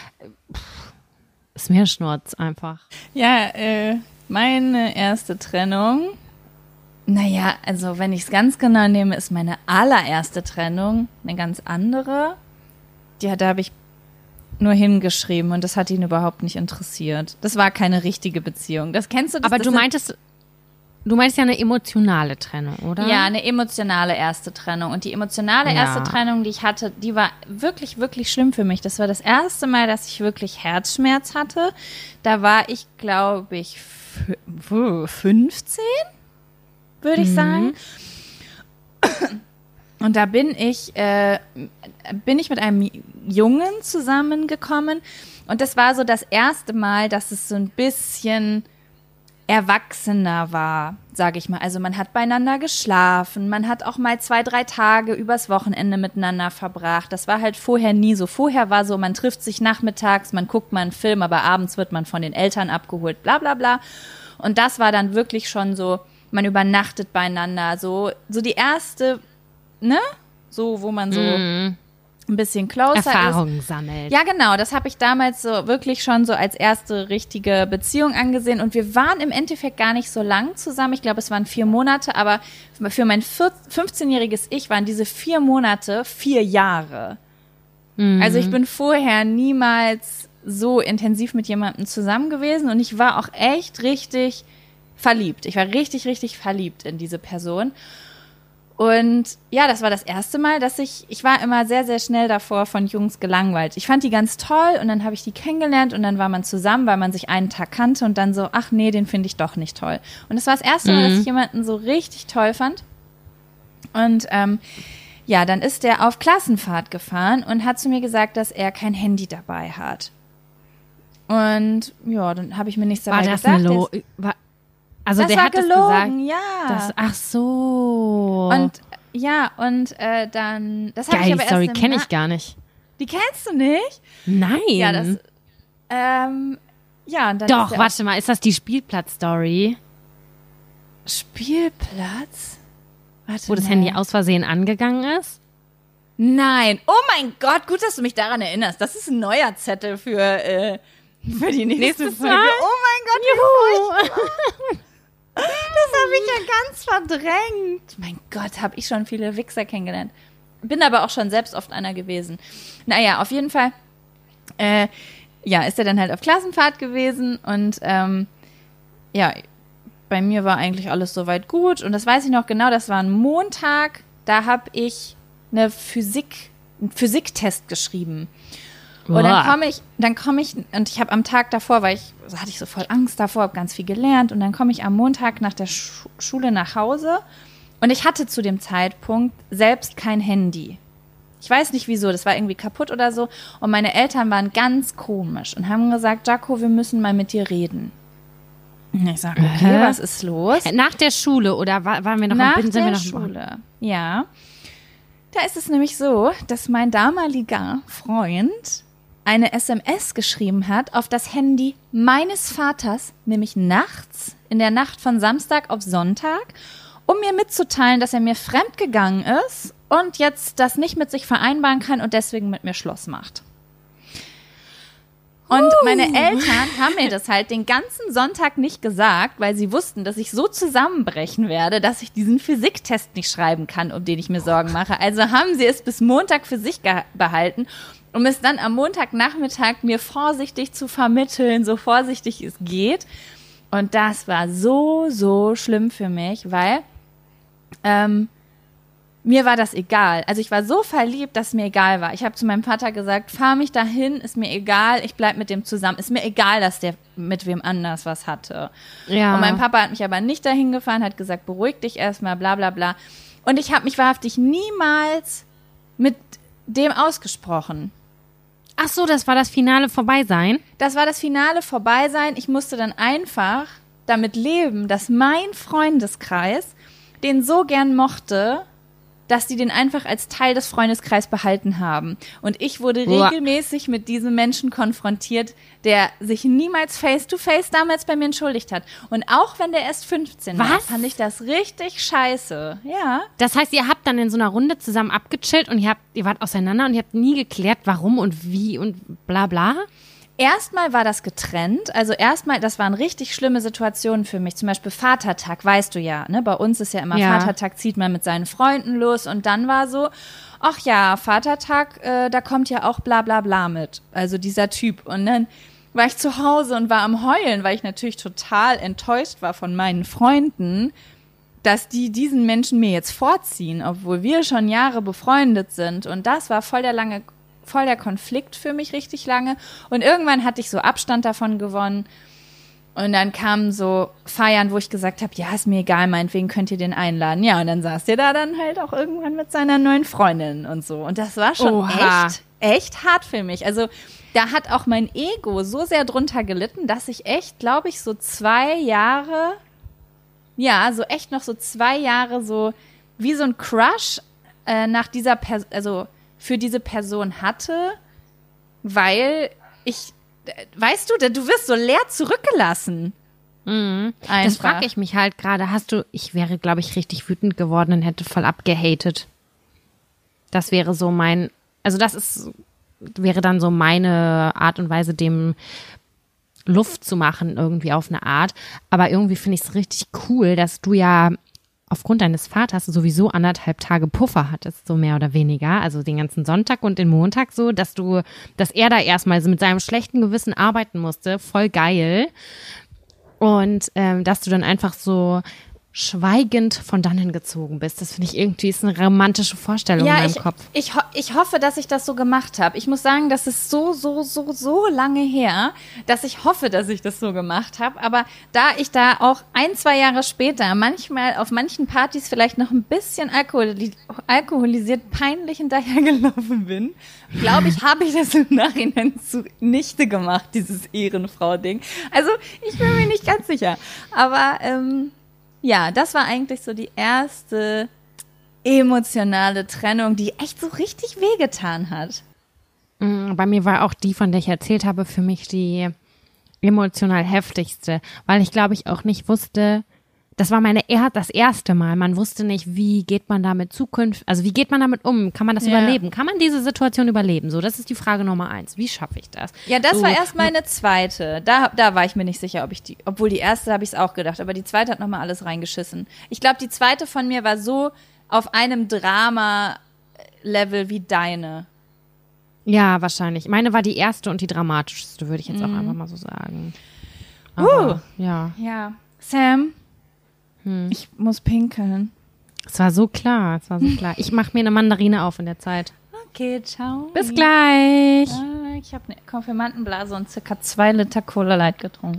Ist mir Schnurz einfach. Ja, meine erste Trennung, naja, also wenn ich es ganz genau nehme, ist meine allererste Trennung eine ganz andere. Ja, da habe ich nur hingeschrieben und das hat ihn überhaupt nicht interessiert. Das war keine richtige Beziehung. Das kennst du? Aber du meinst ja eine emotionale Trennung, oder? Ja, eine emotionale erste Trennung. Und die emotionale erste Trennung, die ich hatte, die war wirklich, wirklich schlimm für mich. Das war das erste Mal, dass ich wirklich Herzschmerz hatte. Da war ich, glaube ich, 15, würde ich sagen. Und da bin ich mit einem Jungen zusammengekommen. Und das war so das erste Mal, dass es so ein bisschen erwachsener war, sage ich mal. Also man hat beieinander geschlafen, man hat auch mal 2-3 Tage übers Wochenende miteinander verbracht. Das war halt vorher nie so. Vorher war so, man trifft sich nachmittags, man guckt mal einen Film, aber abends wird man von den Eltern abgeholt, bla bla bla. Und das war dann wirklich schon so, man übernachtet beieinander, so die erste, ne? So, wo man so ein bisschen closer Erfahrungen sammelt. Ja, genau. Das habe ich damals so wirklich schon so als erste richtige Beziehung angesehen. Und wir waren im Endeffekt gar nicht so lang zusammen. Ich glaube, es waren 4 Monate. Aber für mein 15-jähriges Ich waren diese 4 Monate 4 Jahre. Also ich bin vorher niemals so intensiv mit jemandem zusammen gewesen. Und ich war auch echt richtig verliebt. Ich war richtig, richtig verliebt in diese Person. Und ja, das war das erste Mal, dass ich war immer sehr, sehr schnell davor von Jungs gelangweilt. Ich fand die ganz toll und dann habe ich die kennengelernt und dann war man zusammen, weil man sich einen Tag kannte und dann so, ach nee, den finde ich doch nicht toll. Und das war das erste Mal, dass ich jemanden so richtig toll fand. Und ja, dann ist der auf Klassenfahrt gefahren und hat zu mir gesagt, dass er kein Handy dabei hat. Und ja, dann habe ich mir nichts dabei gedacht. Also das der war hat gelogen, gesagt, ja. Ach so. Und ja, und dann, das habe ich aber erst Story kenne ich gar nicht. Die kennst du nicht? Nein. Ja, das, ja, und dann doch, warte mal, ist das die Spielplatz-Story? Spielplatz? Warte Wo das Handy aus Versehen angegangen ist? Nein. Oh mein Gott, gut, dass du mich daran erinnerst. Das ist ein neuer Zettel für die nächste Folge. Oh mein Gott, wie das habe ich ja ganz verdrängt. Mein Gott, habe ich schon viele Wichser kennengelernt. Bin aber auch schon selbst oft einer gewesen. Naja, auf jeden Fall, ja, ist er dann halt auf Klassenfahrt gewesen und ja, bei mir war eigentlich alles soweit gut und das weiß ich noch genau, das war ein Montag, da habe ich einen Physiktest geschrieben. Und dann komme ich, und ich habe am Tag davor, hatte ich so voll Angst davor, habe ganz viel gelernt und dann komme ich am Montag nach der Schule nach Hause und ich hatte zu dem Zeitpunkt selbst kein Handy. Ich weiß nicht wieso, das war irgendwie kaputt oder so und meine Eltern waren ganz komisch und haben gesagt, Jaco, wir müssen mal mit dir reden. Und ich sage, okay, was ist los? Nach der Schule oder waren wir noch nach der Schule? Ja. Da ist es nämlich so, dass mein damaliger Freund eine SMS geschrieben hat auf das Handy meines Vaters, nämlich nachts, in der Nacht von Samstag auf Sonntag. um mir mitzuteilen, dass er mir fremdgegangen ist und jetzt das nicht mit sich vereinbaren kann und deswegen mit mir Schluss macht. Und meine Eltern haben mir das halt den ganzen Sonntag nicht gesagt, weil sie wussten, dass ich so zusammenbrechen werde, dass ich diesen Physiktest nicht schreiben kann, um den ich mir Sorgen mache. Also haben sie es bis Montag für sich behalten, um es dann am Montagnachmittag mir vorsichtig zu vermitteln, so vorsichtig es geht. Und das war so, so schlimm für mich, weil mir war das egal. Also ich war so verliebt, dass es mir egal war. Ich habe zu meinem Vater gesagt, fahr mich dahin, ist mir egal, ich bleib mit dem zusammen. Ist mir egal, dass der mit wem anders was hatte. Ja. Und mein Papa hat mich aber nicht dahin gefahren, hat gesagt, beruhig dich erstmal, bla bla bla. Und ich habe mich wahrhaftig niemals mit dem ausgesprochen. Ach so, das war das finale Vorbeisein? Das war das finale Vorbeisein. Ich musste dann einfach damit leben, dass mein Freundeskreis den so gern mochte, dass die den einfach als Teil des Freundeskreises behalten haben. Und ich wurde regelmäßig mit diesem Menschen konfrontiert, der sich niemals face-to-face damals bei mir entschuldigt hat. Und auch wenn der erst 15 war, fand ich das richtig scheiße. Ja. Das heißt, ihr habt dann in so einer Runde zusammen abgechillt und ihr wart auseinander und ihr habt nie geklärt, warum und wie und bla bla? Erstmal war das getrennt, also erstmal, das waren richtig schlimme Situationen für mich, zum Beispiel Vatertag, weißt du ja, ne? Bei uns ist ja immer Vatertag, zieht man mit seinen Freunden los und dann war so, ach ja, Vatertag, da kommt ja auch bla bla bla mit, also dieser Typ. Und dann war ich zu Hause und war am Heulen, weil ich natürlich total enttäuscht war von meinen Freunden, dass die diesen Menschen mir jetzt vorziehen, obwohl wir schon Jahre befreundet sind. Und das war voll der Konflikt für mich richtig lange. Und irgendwann hatte ich so Abstand davon gewonnen. Und dann kamen so Feiern, wo ich gesagt habe, ja, ist mir egal, meinetwegen könnt ihr den einladen. Ja, und dann saß der da dann halt auch irgendwann mit seiner neuen Freundin und so. Und das war schon echt hart für mich. Also da hat auch mein Ego so sehr drunter gelitten, dass ich echt, glaube ich, so 2 Jahre, ja, so echt noch so 2 Jahre so wie so ein Crush nach dieser Person, also für diese Person hatte, weil weißt du, du wirst so leer zurückgelassen. Mhm. Das frage ich mich halt gerade. Ich wäre, glaube ich, richtig wütend geworden und hätte voll abgehatet. Das wäre so wäre dann so meine Art und Weise, dem Luft zu machen, irgendwie auf eine Art. Aber irgendwie finde ich es richtig cool, dass du ja aufgrund deines Vaters sowieso 1,5 Tage Puffer hattest, so mehr oder weniger, also den ganzen Sonntag und den Montag so, dass er da erstmal so mit seinem schlechten Gewissen arbeiten musste, voll geil. Und dass du dann einfach so schweigend von dannen gezogen bist. Das finde ich irgendwie ist eine romantische Vorstellung in meinem Kopf. Ich hoffe, dass ich das so gemacht habe. Ich muss sagen, das ist so lange her, dass ich hoffe, dass ich das so gemacht habe. Aber da ich da auch 1-2 Jahre später manchmal auf manchen Partys vielleicht noch ein bisschen alkoholisiert peinlich hinterhergelaufen bin, glaube ich, habe ich das im Nachhinein zunichte gemacht, dieses Ehrenfrau-Ding. Also ich bin mir nicht ganz sicher. Aber ja, das war eigentlich so die erste emotionale Trennung, die echt so richtig wehgetan hat. Bei mir war auch die, von der ich erzählt habe, für mich die emotional heftigste, weil ich glaube ich auch nicht wusste, das war das erste Mal, man wusste nicht, wie geht man damit wie geht man damit um, kann man das überleben, kann man diese Situation überleben, so, das ist die Frage Nummer 1, wie schaffe ich das? Ja, das war erst meine zweite, da war ich mir nicht sicher, obwohl die erste habe ich es auch gedacht, aber die zweite hat nochmal alles reingeschissen. Ich glaube, die zweite von mir war so auf einem Drama-Level wie deine. Ja, wahrscheinlich. Meine war die erste und die dramatischste, würde ich jetzt auch einfach mal so sagen. Aber, ja. Sam, ich muss pinkeln. Es war so klar. Ich mache mir eine Mandarine auf in der Zeit. Okay, ciao. Bis gleich. Ich habe eine Konfirmandenblase und ca. 2 Liter Cola Light getrunken.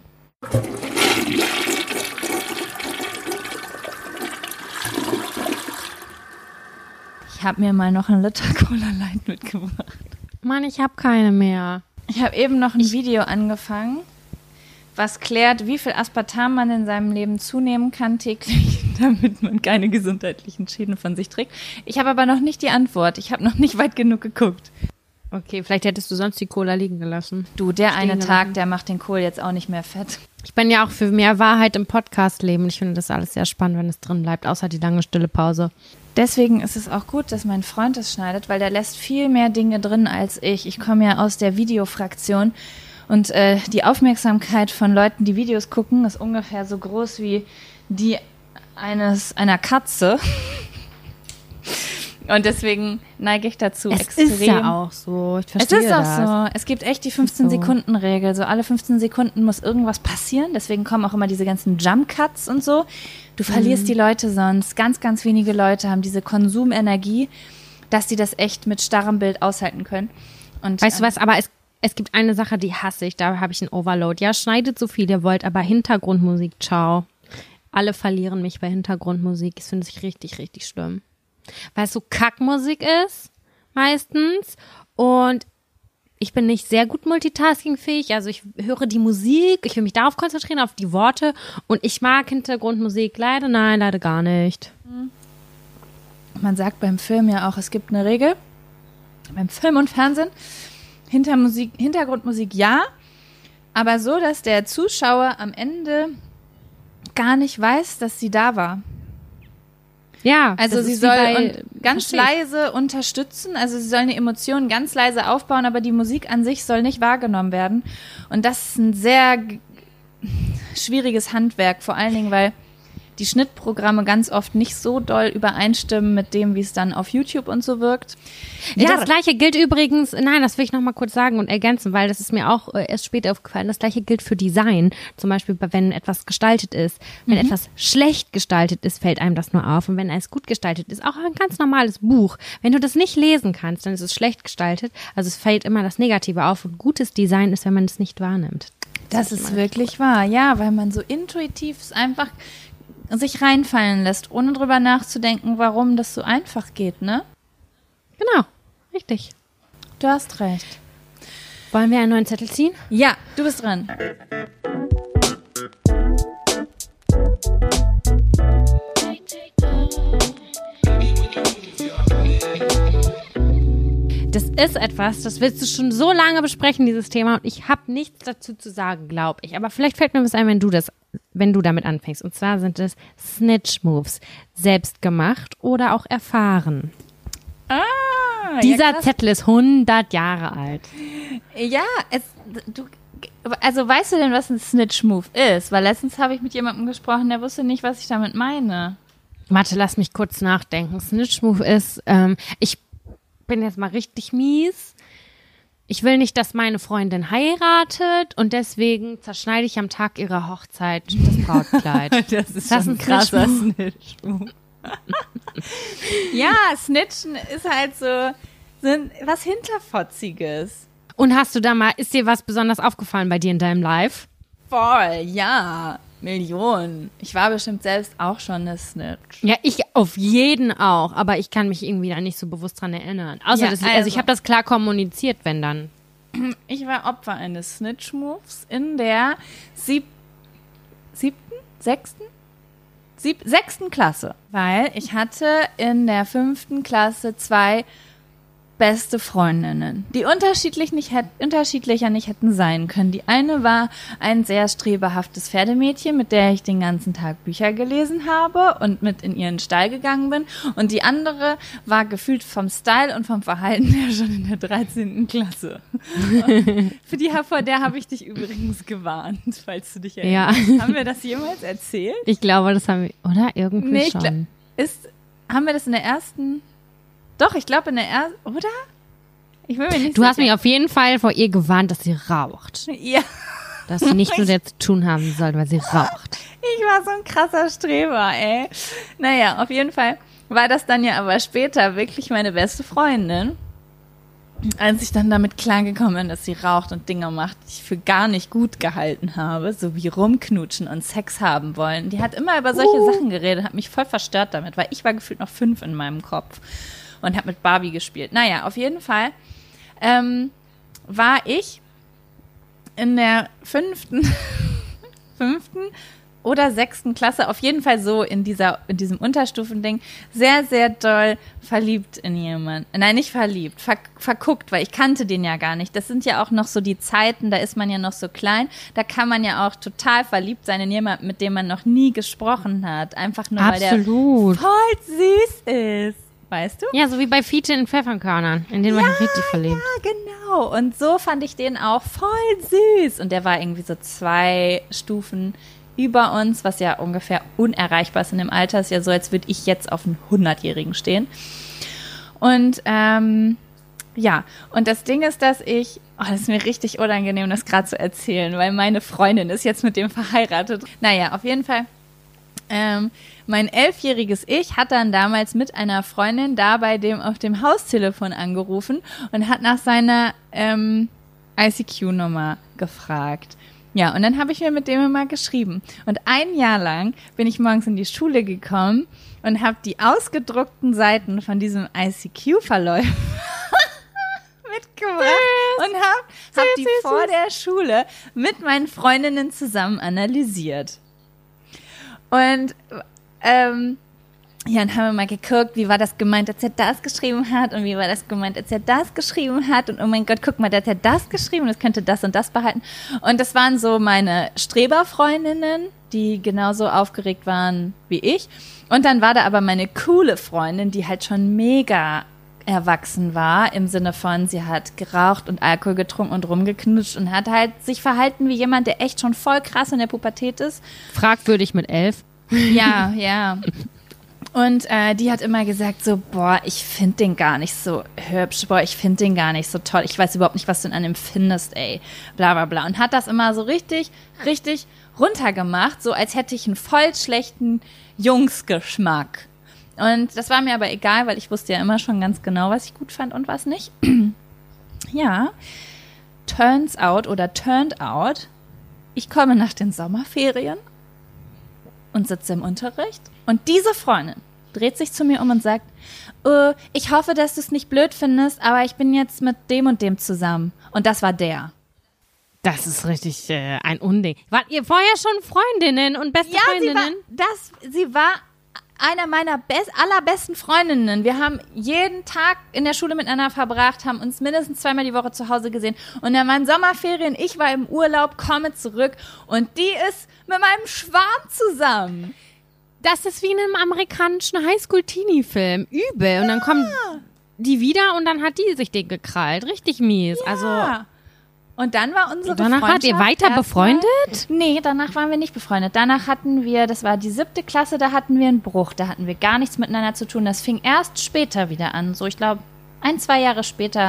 Ich habe mir mal noch 1 Liter Cola Light mitgebracht. Mann, ich habe keine mehr. Ich habe eben noch ein Video angefangen, was klärt, wie viel Aspartam man in seinem Leben zunehmen kann täglich, damit man keine gesundheitlichen Schäden von sich trägt. Ich habe aber noch nicht die Antwort. Ich habe noch nicht weit genug geguckt. Okay, vielleicht hättest du sonst die Cola liegen gelassen. Du, der eine Tag, der macht den Kohl jetzt auch nicht mehr fett. Ich bin ja auch für mehr Wahrheit im Podcast-Leben. Ich finde das alles sehr spannend, wenn es drin bleibt, außer die lange stille Pause. Deswegen ist es auch gut, dass mein Freund es schneidet, weil der lässt viel mehr Dinge drin als ich. Ich komme ja aus der Videofraktion und die Aufmerksamkeit von Leuten, die Videos gucken, ist ungefähr so groß wie die einer Katze. Und deswegen neige ich dazu extrem. Es ist ja auch so, ich verstehe das. Es ist auch so. Es gibt echt die 15-Sekunden-Regel. So alle 15 Sekunden muss irgendwas passieren. Deswegen kommen auch immer diese ganzen Jump-Cuts und so. Du verlierst die Leute sonst. Ganz, ganz wenige Leute haben diese Konsumenergie, dass die das echt mit starrem Bild aushalten können. Und, weißt du was, aber es gibt eine Sache, die hasse ich. Da habe ich einen Overload. Ja, schneidet so viel ihr wollt, aber Hintergrundmusik, ciao. Alle verlieren mich bei Hintergrundmusik. Das finde ich richtig, richtig schlimm. Weil es so Kackmusik ist, meistens. Und ich bin nicht sehr gut multitaskingfähig. Also ich höre die Musik, ich will mich darauf konzentrieren, auf die Worte. Und ich mag Hintergrundmusik leider gar nicht. Man sagt beim Film ja auch, es gibt eine Regel. Beim Film und Fernsehen. Hintergrundmusik ja. Aber so, dass der Zuschauer am Ende gar nicht weiß, dass sie da war. Ja, also sie soll ganz leise unterstützen, also sie soll eine Emotion ganz leise aufbauen, aber die Musik an sich soll nicht wahrgenommen werden. Und das ist ein sehr schwieriges Handwerk, vor allen Dingen, weil die Schnittprogramme ganz oft nicht so doll übereinstimmen mit dem, wie es dann auf YouTube und so wirkt. Ja, das Gleiche gilt übrigens, nein, das will ich noch mal kurz sagen und ergänzen, weil das ist mir auch erst später aufgefallen, das Gleiche gilt für Design. Zum Beispiel, wenn etwas gestaltet ist. Wenn etwas schlecht gestaltet ist, fällt einem das nur auf. Und wenn es gut gestaltet ist, auch ein ganz normales Buch, wenn du das nicht lesen kannst, dann ist es schlecht gestaltet. Also es fällt immer das Negative auf. Und gutes Design ist, wenn man es nicht wahrnimmt. Das ist wirklich wahr, ja, weil man so intuitiv es einfach sich reinfallen lässt, ohne drüber nachzudenken, warum das so einfach geht, ne? Genau, richtig. Du hast recht. Wollen wir einen neuen Zettel ziehen? Ja, du bist dran. Das ist etwas, das willst du schon so lange besprechen, dieses Thema, und ich habe nichts dazu zu sagen, glaube ich. Aber vielleicht fällt mir was ein, wenn du damit anfängst. Und zwar sind es Snitch-Moves, selbst gemacht oder auch erfahren. Dieser Zettel ist 100 Jahre alt. Ja, also weißt du denn, was ein Snitch-Move ist? Weil letztens habe ich mit jemandem gesprochen, der wusste nicht, was ich damit meine. Warte, lass mich kurz nachdenken. Snitch-Move ist, ich bin jetzt mal richtig mies. Ich will nicht, dass meine Freundin heiratet und deswegen zerschneide ich am Tag ihrer Hochzeit das Brautkleid. Das ist ein krasser Snitch-Move. Ja, Snitchen ist halt so was Hinterfotziges. Und ist dir was besonders aufgefallen bei dir in deinem Live? Voll, ja. Millionen. Ich war bestimmt selbst auch schon eine Snitch. Ja, ich auf jeden auch, aber ich kann mich irgendwie da nicht so bewusst dran erinnern. Außer, also ich habe das klar kommuniziert, wenn dann. Ich war Opfer eines Snitch-Moves in der sechsten Klasse. Weil ich hatte in der 5. Klasse 2 beste Freundinnen, die unterschiedlicher nicht hätten sein können. Die eine war ein sehr strebehaftes Pferdemmädchen, mit der ich den ganzen Tag Bücher gelesen habe und mit in ihren Stall gegangen bin. Und die andere war gefühlt vom Style und vom Verhalten her schon in der 13. Klasse. Vor der habe ich dich übrigens gewarnt, falls du dich erinnerst. Ja. Haben wir das jemals erzählt? Ich glaube, das haben wir, oder? Irgendwie schon. Haben wir das in der ersten... Doch, ich glaube in der ersten, oder? Ich will mir nicht Du hast mich auf jeden Fall vor ihr gewarnt, dass sie raucht. Ja. Dass sie nicht mit dir zu tun haben soll, weil sie raucht. Ich war so ein krasser Streber, ey. Naja, auf jeden Fall war das dann ja aber später wirklich meine beste Freundin. Als ich dann damit klargekommen bin, dass sie raucht und Dinge macht, die ich für gar nicht gut gehalten habe, so wie rumknutschen und Sex haben wollen. Die hat immer über solche Sachen geredet, hat mich voll verstört damit, weil ich war gefühlt noch 5 in meinem Kopf. Und habe mit Barbie gespielt. Naja, auf jeden Fall war ich in der 5. oder 6. Klasse, auf jeden Fall so in diesem Unterstufending, sehr, sehr doll verliebt in jemanden. Nein, nicht verliebt, verguckt, weil ich kannte den ja gar nicht. Das sind ja auch noch so die Zeiten, da ist man ja noch so klein, da kann man ja auch total verliebt sein in jemanden, mit dem man noch nie gesprochen hat. Einfach nur, weil der voll süß ist. Weißt du? Ja, so wie bei Fiete in Pfefferkörnern, in denen war ich richtig verliebt. Ja, genau. Und so fand ich den auch voll süß. Und der war irgendwie so 2 Stufen über uns, was ja ungefähr unerreichbar ist in dem Alter. Ist ja so, als würde ich jetzt auf einen 100-Jährigen stehen. Und ja, und das Ding ist, dass das ist mir richtig unangenehm, das gerade zu erzählen, weil meine Freundin ist jetzt mit dem verheiratet. Naja, auf jeden Fall. Mein 11-jähriges Ich hat dann damals mit einer Freundin da auf dem Haustelefon angerufen und hat nach seiner ICQ-Nummer gefragt. Ja, und dann habe ich mir mit dem immer geschrieben. Und 1 Jahr lang bin ich morgens in die Schule gekommen und habe die ausgedruckten Seiten von diesem ICQ-Verlauf mitgebracht und hab die vor der Schule mit meinen Freundinnen zusammen analysiert. Und ja, dann haben wir mal geguckt, wie war das gemeint, als er das geschrieben hat und wie war das gemeint, als er das geschrieben hat und oh mein Gott, guck mal, der hat ja das geschrieben, das könnte das und das behalten. Und das waren so meine Streberfreundinnen, die genauso aufgeregt waren wie ich. Und dann war da aber meine coole Freundin, die halt schon mega erwachsen war, im Sinne von, sie hat geraucht und Alkohol getrunken und rumgeknutscht und hat halt sich verhalten wie jemand, der echt schon voll krass in der Pubertät ist. Fragwürdig mit 11. Ja, ja. Und die hat immer gesagt so, boah, ich finde den gar nicht so hübsch, boah, ich finde den gar nicht so toll, ich weiß überhaupt nicht, was du an ihm findest, ey, bla bla bla. Und hat das immer so richtig, richtig runtergemacht, so als hätte ich einen voll schlechten Jungsgeschmack. Und das war mir aber egal, weil ich wusste ja immer schon ganz genau, was ich gut fand und was nicht. Ja, turned out, ich komme nach den Sommerferien und sitze im Unterricht und diese Freundin dreht sich zu mir um und sagt, ich hoffe, dass du es nicht blöd findest, aber ich bin jetzt mit dem und dem zusammen. Und das war der. Das ist richtig ein Unding. Wart ihr vorher schon Freundinnen und beste Freundinnen? Sie war einer meiner allerbesten Freundinnen. Wir haben jeden Tag in der Schule miteinander verbracht, haben uns mindestens 2-mal die Woche zu Hause gesehen. Und dann waren Sommerferien, ich war im Urlaub, komme zurück und die ist mit meinem Schwarm zusammen. Das ist wie in einem amerikanischen Highschool-Teenie-Film. Übel. Und dann kommen die wieder und dann hat die sich den gekrallt. Richtig mies. Ja. Also. Und dann war unsere Danach Freundschaft. Wart ihr weiter befreundet? Nee, danach waren wir nicht befreundet. Danach hatten wir, das war die 7. Klasse, da hatten wir einen Bruch. Da hatten wir gar nichts miteinander zu tun. Das fing erst später wieder an. So, ich glaube, 1-2 Jahre später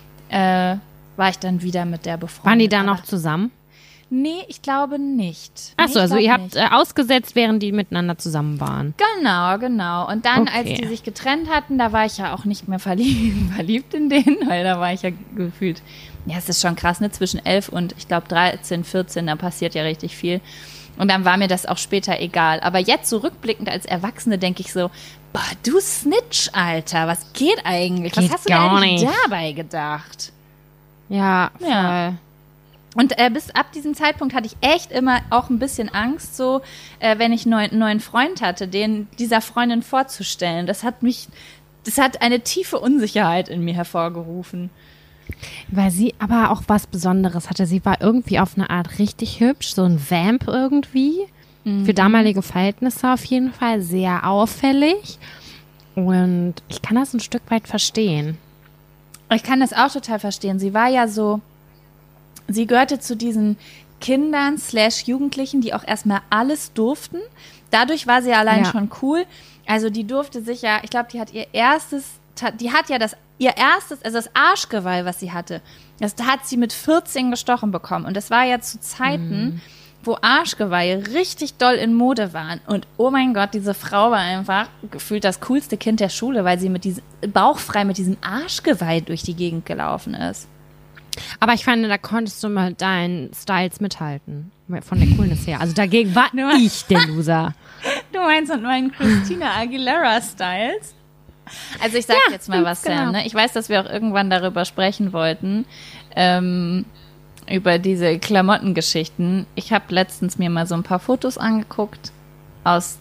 war ich dann wieder mit der befreundet. Waren die da noch zusammen? Nee, ich glaube nicht. Achso, also ihr habt ausgesetzt, während die miteinander zusammen waren. Genau. Und dann, als die sich getrennt hatten, da war ich ja auch nicht mehr verliebt in den, weil da war ich ja gefühlt, ja, es ist schon krass, ne, zwischen 11 und ich glaube 13, 14, da passiert ja richtig viel. Und dann war mir das auch später egal. Aber jetzt so rückblickend als Erwachsene denke ich so, boah, du Snitch, Alter, was geht eigentlich? Was hast du denn eigentlich dabei gedacht? Ja, voll. Und bis ab diesem Zeitpunkt hatte ich echt immer auch ein bisschen Angst, so wenn ich einen neuen Freund hatte, dieser Freundin vorzustellen. Das hat eine tiefe Unsicherheit in mir hervorgerufen. Weil sie aber auch was Besonderes hatte. Sie war irgendwie auf eine Art richtig hübsch, so ein Vamp irgendwie. Mhm. Für damalige Verhältnisse auf jeden Fall sehr auffällig. Und ich kann das ein Stück weit verstehen. Ich kann das auch total verstehen. Sie war ja so, sie gehörte zu diesen Kindern / Jugendlichen, die auch erstmal alles durften. Dadurch war sie allein schon cool. Also die durfte sich ja, ich glaube, die hat ihr erstes, also das Arschgeweih, was sie hatte, das hat sie mit 14 gestochen bekommen. Und das war ja zu Zeiten, wo Arschgeweihe richtig doll in Mode waren. Und oh mein Gott, diese Frau war einfach gefühlt das coolste Kind der Schule, weil sie mit diesem bauchfrei mit diesem Arschgeweih durch die Gegend gelaufen ist. Aber ich fand, da konntest du mal deinen Styles mithalten. Von der Coolness her. Also dagegen war ich der Loser. Du meinst mit meinen Christina Aguilera Styles? Also ich sag jetzt mal was, Sam. Ne? Ich weiß, dass wir auch irgendwann darüber sprechen wollten. über diese Klamottengeschichten. Ich habe letztens mir mal so ein paar Fotos angeguckt aus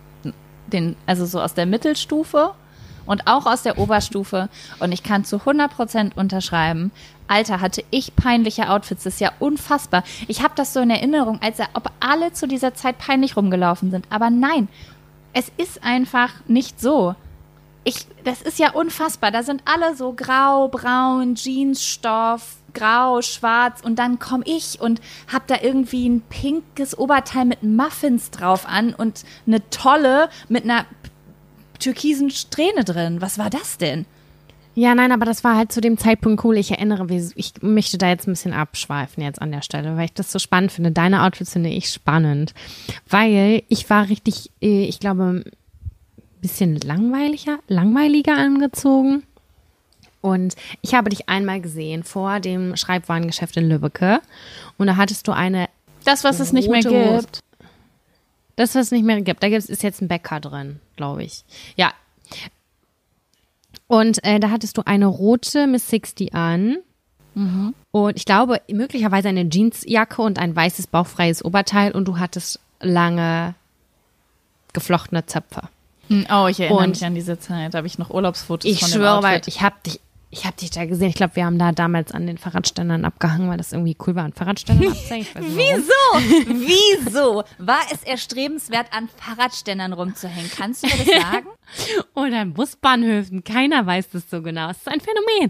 der Mittelstufe und auch aus der Oberstufe. Und ich kann zu 100% unterschreiben, Alter, hatte ich peinliche Outfits. Das ist ja unfassbar. Ich habe das so in Erinnerung, als ob alle zu dieser Zeit peinlich rumgelaufen sind. Aber nein, es ist einfach nicht so. Das ist ja unfassbar. Da sind alle so grau, braun, Jeansstoff, grau, schwarz. Und dann komme ich und habe da irgendwie ein pinkes Oberteil mit Muffins drauf an und eine Tolle mit einer türkisen Strähne drin. Was war das denn? Ja, nein, aber das war halt zu dem Zeitpunkt cool. Ich erinnere, ich möchte da jetzt ein bisschen abschweifen jetzt an der Stelle, weil ich das so spannend finde. Deine Outfits finde ich spannend, weil ich war richtig, ich glaube, ein bisschen langweiliger angezogen. Und ich habe dich einmal gesehen vor dem Schreibwarengeschäft in Lübbecke und da hattest du eine Das, was es nicht mehr gibt. Das, was es nicht mehr gibt. Da ist jetzt ein Bäcker drin, glaube ich. Ja. Und da hattest du eine rote Miss 60 an. Mhm. Und ich glaube, möglicherweise eine Jeansjacke und ein weißes bauchfreies Oberteil. Und du hattest lange geflochtene Zöpfe. Oh, ich erinnere mich an diese Zeit. Da habe ich noch Urlaubsfotos von dem Outfit. Weil ich habe dich da gesehen. Ich glaube, wir haben da damals an den Fahrradständern abgehangen, weil das irgendwie cool war, an Fahrradständern abzuhängen. Wieso? War es erstrebenswert, an Fahrradständern rumzuhängen? Kannst du mir das sagen? Oder an Busbahnhöfen. Keiner weiß das so genau. Es ist ein Phänomen.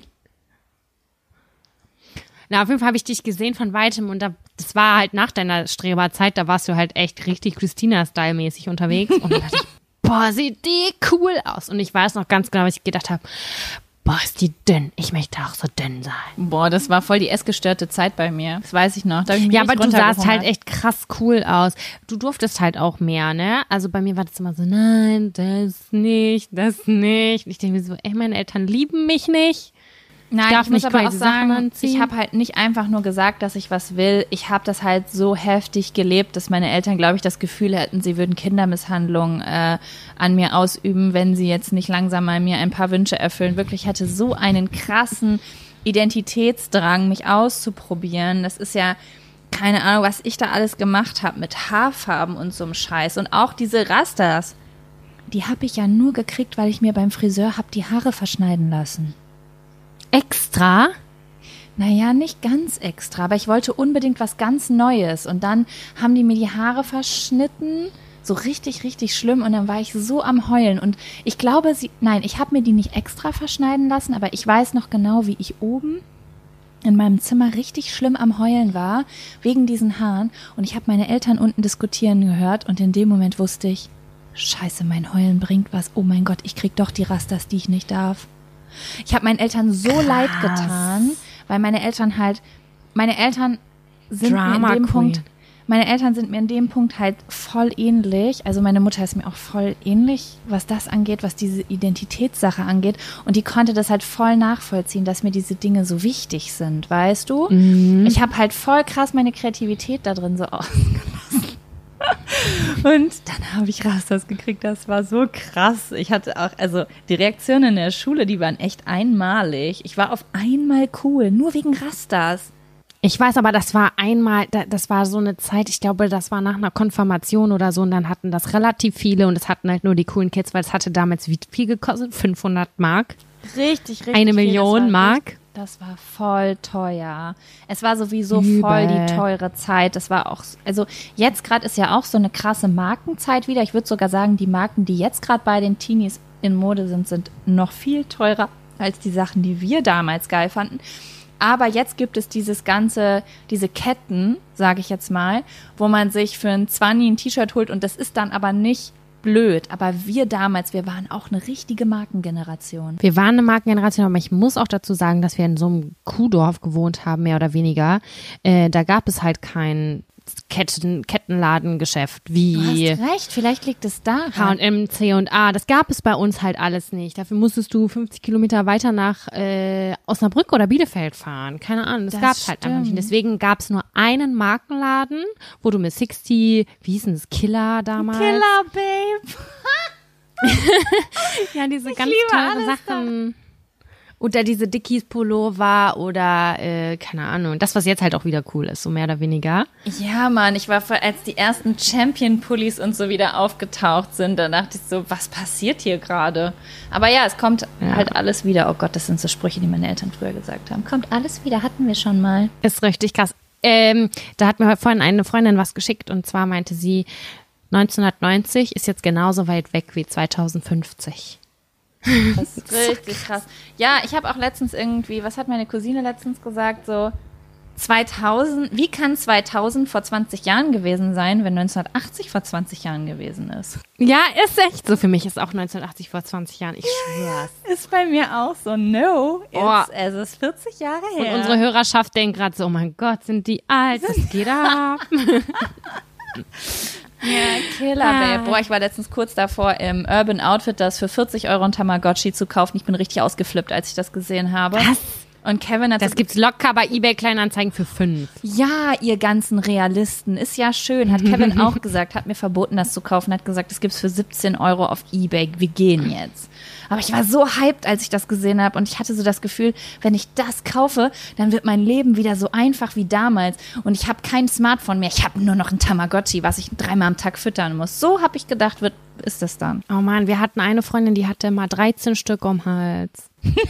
Na, auf jeden Fall habe ich dich gesehen von Weitem und das war halt nach deiner Streberzeit, da warst du halt echt richtig Christina-Style-mäßig unterwegs. Und da dachte ich, boah, sieht die cool aus. Und ich weiß noch ganz genau, was ich gedacht habe. Boah, ist die dünn. Ich möchte auch so dünn sein. Boah, das war voll die essgestörte Zeit bei mir. Das weiß ich noch. Da hab ich mich aber du sahst halt echt krass cool aus. Du durftest halt auch mehr, ne? Also bei mir war das immer so, nein, das nicht. Ich denke mir so, meine Eltern lieben mich nicht. Nein, ich muss aber auch sagen, ich habe halt nicht einfach nur gesagt, dass ich was will. Ich habe das halt so heftig gelebt, dass meine Eltern, glaube ich, das Gefühl hätten, sie würden Kindermisshandlung an mir ausüben, wenn sie jetzt nicht langsam mal mir ein paar Wünsche erfüllen. Wirklich, ich hatte so einen krassen Identitätsdrang, mich auszuprobieren. Das ist ja keine Ahnung, was ich da alles gemacht habe mit Haarfarben und so einem Scheiß. Und auch diese Rastas, die habe ich ja nur gekriegt, weil ich mir beim Friseur habe die Haare verschneiden lassen. Extra? Naja, nicht ganz extra, aber ich wollte unbedingt was ganz Neues. Und dann haben die mir die Haare verschnitten, so richtig, richtig schlimm. Und dann war ich so am Heulen. Und ich glaube, ich habe mir die nicht extra verschneiden lassen, aber ich weiß noch genau, wie ich oben in meinem Zimmer richtig schlimm am Heulen war, wegen diesen Haaren. Und ich habe meine Eltern unten diskutieren gehört. Und in dem Moment wusste ich, Scheiße, mein Heulen bringt was. Oh mein Gott, ich krieg doch die Rastas, die ich nicht darf. Ich habe meinen Eltern so leid getan, weil meine Eltern sind mir in dem Punkt halt voll ähnlich. Also meine Mutter ist mir auch voll ähnlich, was das angeht, was diese Identitätssache angeht. Und die konnte das halt voll nachvollziehen, dass mir diese Dinge so wichtig sind, weißt du? Mhm. Ich habe halt voll krass meine Kreativität da drin so ausgelassen. Und dann habe ich Rastas gekriegt, das war so krass. Ich hatte auch, also die Reaktionen in der Schule, die waren echt einmalig. Ich war auf einmal cool, nur wegen Rastas. Ich weiß, aber das war so eine Zeit, ich glaube, das war nach einer Konfirmation oder so und dann hatten das relativ viele und es hatten halt nur die coolen Kids, weil es hatte damals wie viel gekostet? 500 Mark? Richtig. 1 Million Mark? Das war voll teuer. Es war sowieso voll die teure Zeit. Das war auch, also jetzt gerade ist ja auch so eine krasse Markenzeit wieder. Ich würde sogar sagen, die Marken, die jetzt gerade bei den Teenies in Mode sind noch viel teurer als die Sachen, die wir damals geil fanden. Aber jetzt gibt es diese Ketten, sage ich jetzt mal, wo man sich für ein 20 ein T-Shirt holt und das ist dann aber nicht blöd, aber wir waren auch eine richtige Markengeneration. Wir waren eine Markengeneration, aber ich muss auch dazu sagen, dass wir in so einem Kuhdorf gewohnt haben, mehr oder weniger. Da gab es halt kein Kettenladengeschäft wie. Du hast recht, vielleicht liegt es daran. H&M, C&A, das gab es bei uns halt alles nicht. Dafür musstest du 50 Kilometer weiter nach Osnabrück oder Bielefeld fahren. Keine Ahnung, das gab es halt einfach nicht. Deswegen gab es nur einen Markenladen, wo du mit 60, wie hieß denn das, Killer damals? Killer, Babe. Ja, diese ganz teuren Sachen. Oder diese Dickies-Pullover oder, keine Ahnung, das, was jetzt halt auch wieder cool ist, so mehr oder weniger. Ja, Mann, als die ersten Champion-Pullis und so wieder aufgetaucht sind, da dachte ich so, was passiert hier gerade? Aber ja, es kommt halt alles wieder. Oh Gott, das sind so Sprüche, die meine Eltern früher gesagt haben. Kommt alles wieder, hatten wir schon mal. Ist richtig krass. Da hat mir vorhin eine Freundin was geschickt und zwar meinte sie, 1990 ist jetzt genauso weit weg wie 2050. Das ist richtig krass. Ja, ich habe auch letztens irgendwie, was hat meine Cousine letztens gesagt, so 2000, wie kann 2000 vor 20 Jahren gewesen sein, wenn 1980 vor 20 Jahren gewesen ist? Ja, ist echt so. Für mich ist auch 1980 vor 20 Jahren, ich schwör's. Ist bei mir auch so, es ist 40 Jahre her. Und unsere Hörerschaft denkt gerade so, oh mein Gott, sind die alt, was geht ab? Ja, Killer, Babe. Boah, ich war letztens kurz davor im Urban Outfitters für 40 € ein Tamagotchi zu kaufen. Ich bin richtig ausgeflippt, als ich das gesehen habe. Was? Und Kevin hat das gibt's locker bei eBay Kleinanzeigen für 5. Ja, ihr ganzen Realisten. Ist ja schön. Hat Kevin auch gesagt. Hat mir verboten, das zu kaufen. Hat gesagt, das gibt's für 17 € auf eBay. Wir gehen jetzt. Aber ich war so hyped, als ich das gesehen habe. Und ich hatte so das Gefühl, wenn ich das kaufe, dann wird mein Leben wieder so einfach wie damals. Und ich habe kein Smartphone mehr. Ich habe nur noch ein Tamagotchi, was ich 3-mal am Tag füttern muss. So habe ich gedacht, ist das dann. Oh Mann, wir hatten eine Freundin, die hatte mal 13 Stück um den Hals.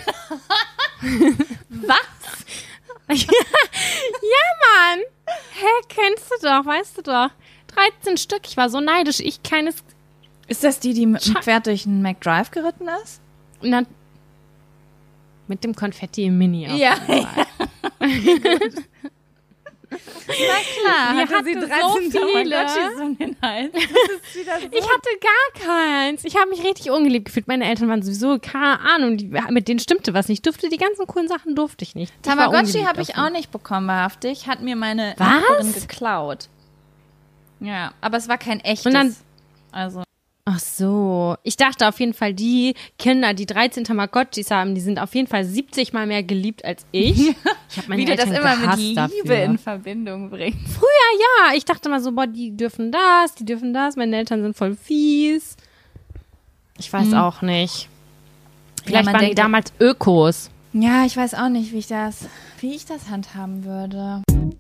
Was? Ja, Mann. Hä, kennst du doch, weißt du doch. 13 Stück, ich war so neidisch. Ich keines... Ist das die mit dem Pferd durch einen McDrive geritten ist? Na, mit dem Konfetti im Mini. Ja. Na klar, wir hatten so viele. Um den Hals. Ich hatte gar keins. Ich habe mich richtig ungeliebt gefühlt. Meine Eltern waren sowieso, keine Ahnung, mit denen stimmte was nicht. Die ganzen coolen Sachen durfte ich nicht. Tamagotchi habe ich auch nicht bekommen, wahrhaftig. Hat mir meine Nachbarin geklaut. Ja, aber es war kein echtes. Und dann, also. Ach so. Ich dachte auf jeden Fall, die Kinder, die 13 Tamagotchis haben, die sind auf jeden Fall 70 Mal mehr geliebt als ich. Ich habe meine Wie Eltern du das immer mit Liebe dafür. in Verbindung bringst. Früher ja. Ich dachte mal so, boah, die dürfen das. Meine Eltern sind voll fies. Ich weiß auch nicht. Vielleicht waren die damals Ökos. Ja, ich weiß auch nicht, wie ich das handhaben würde.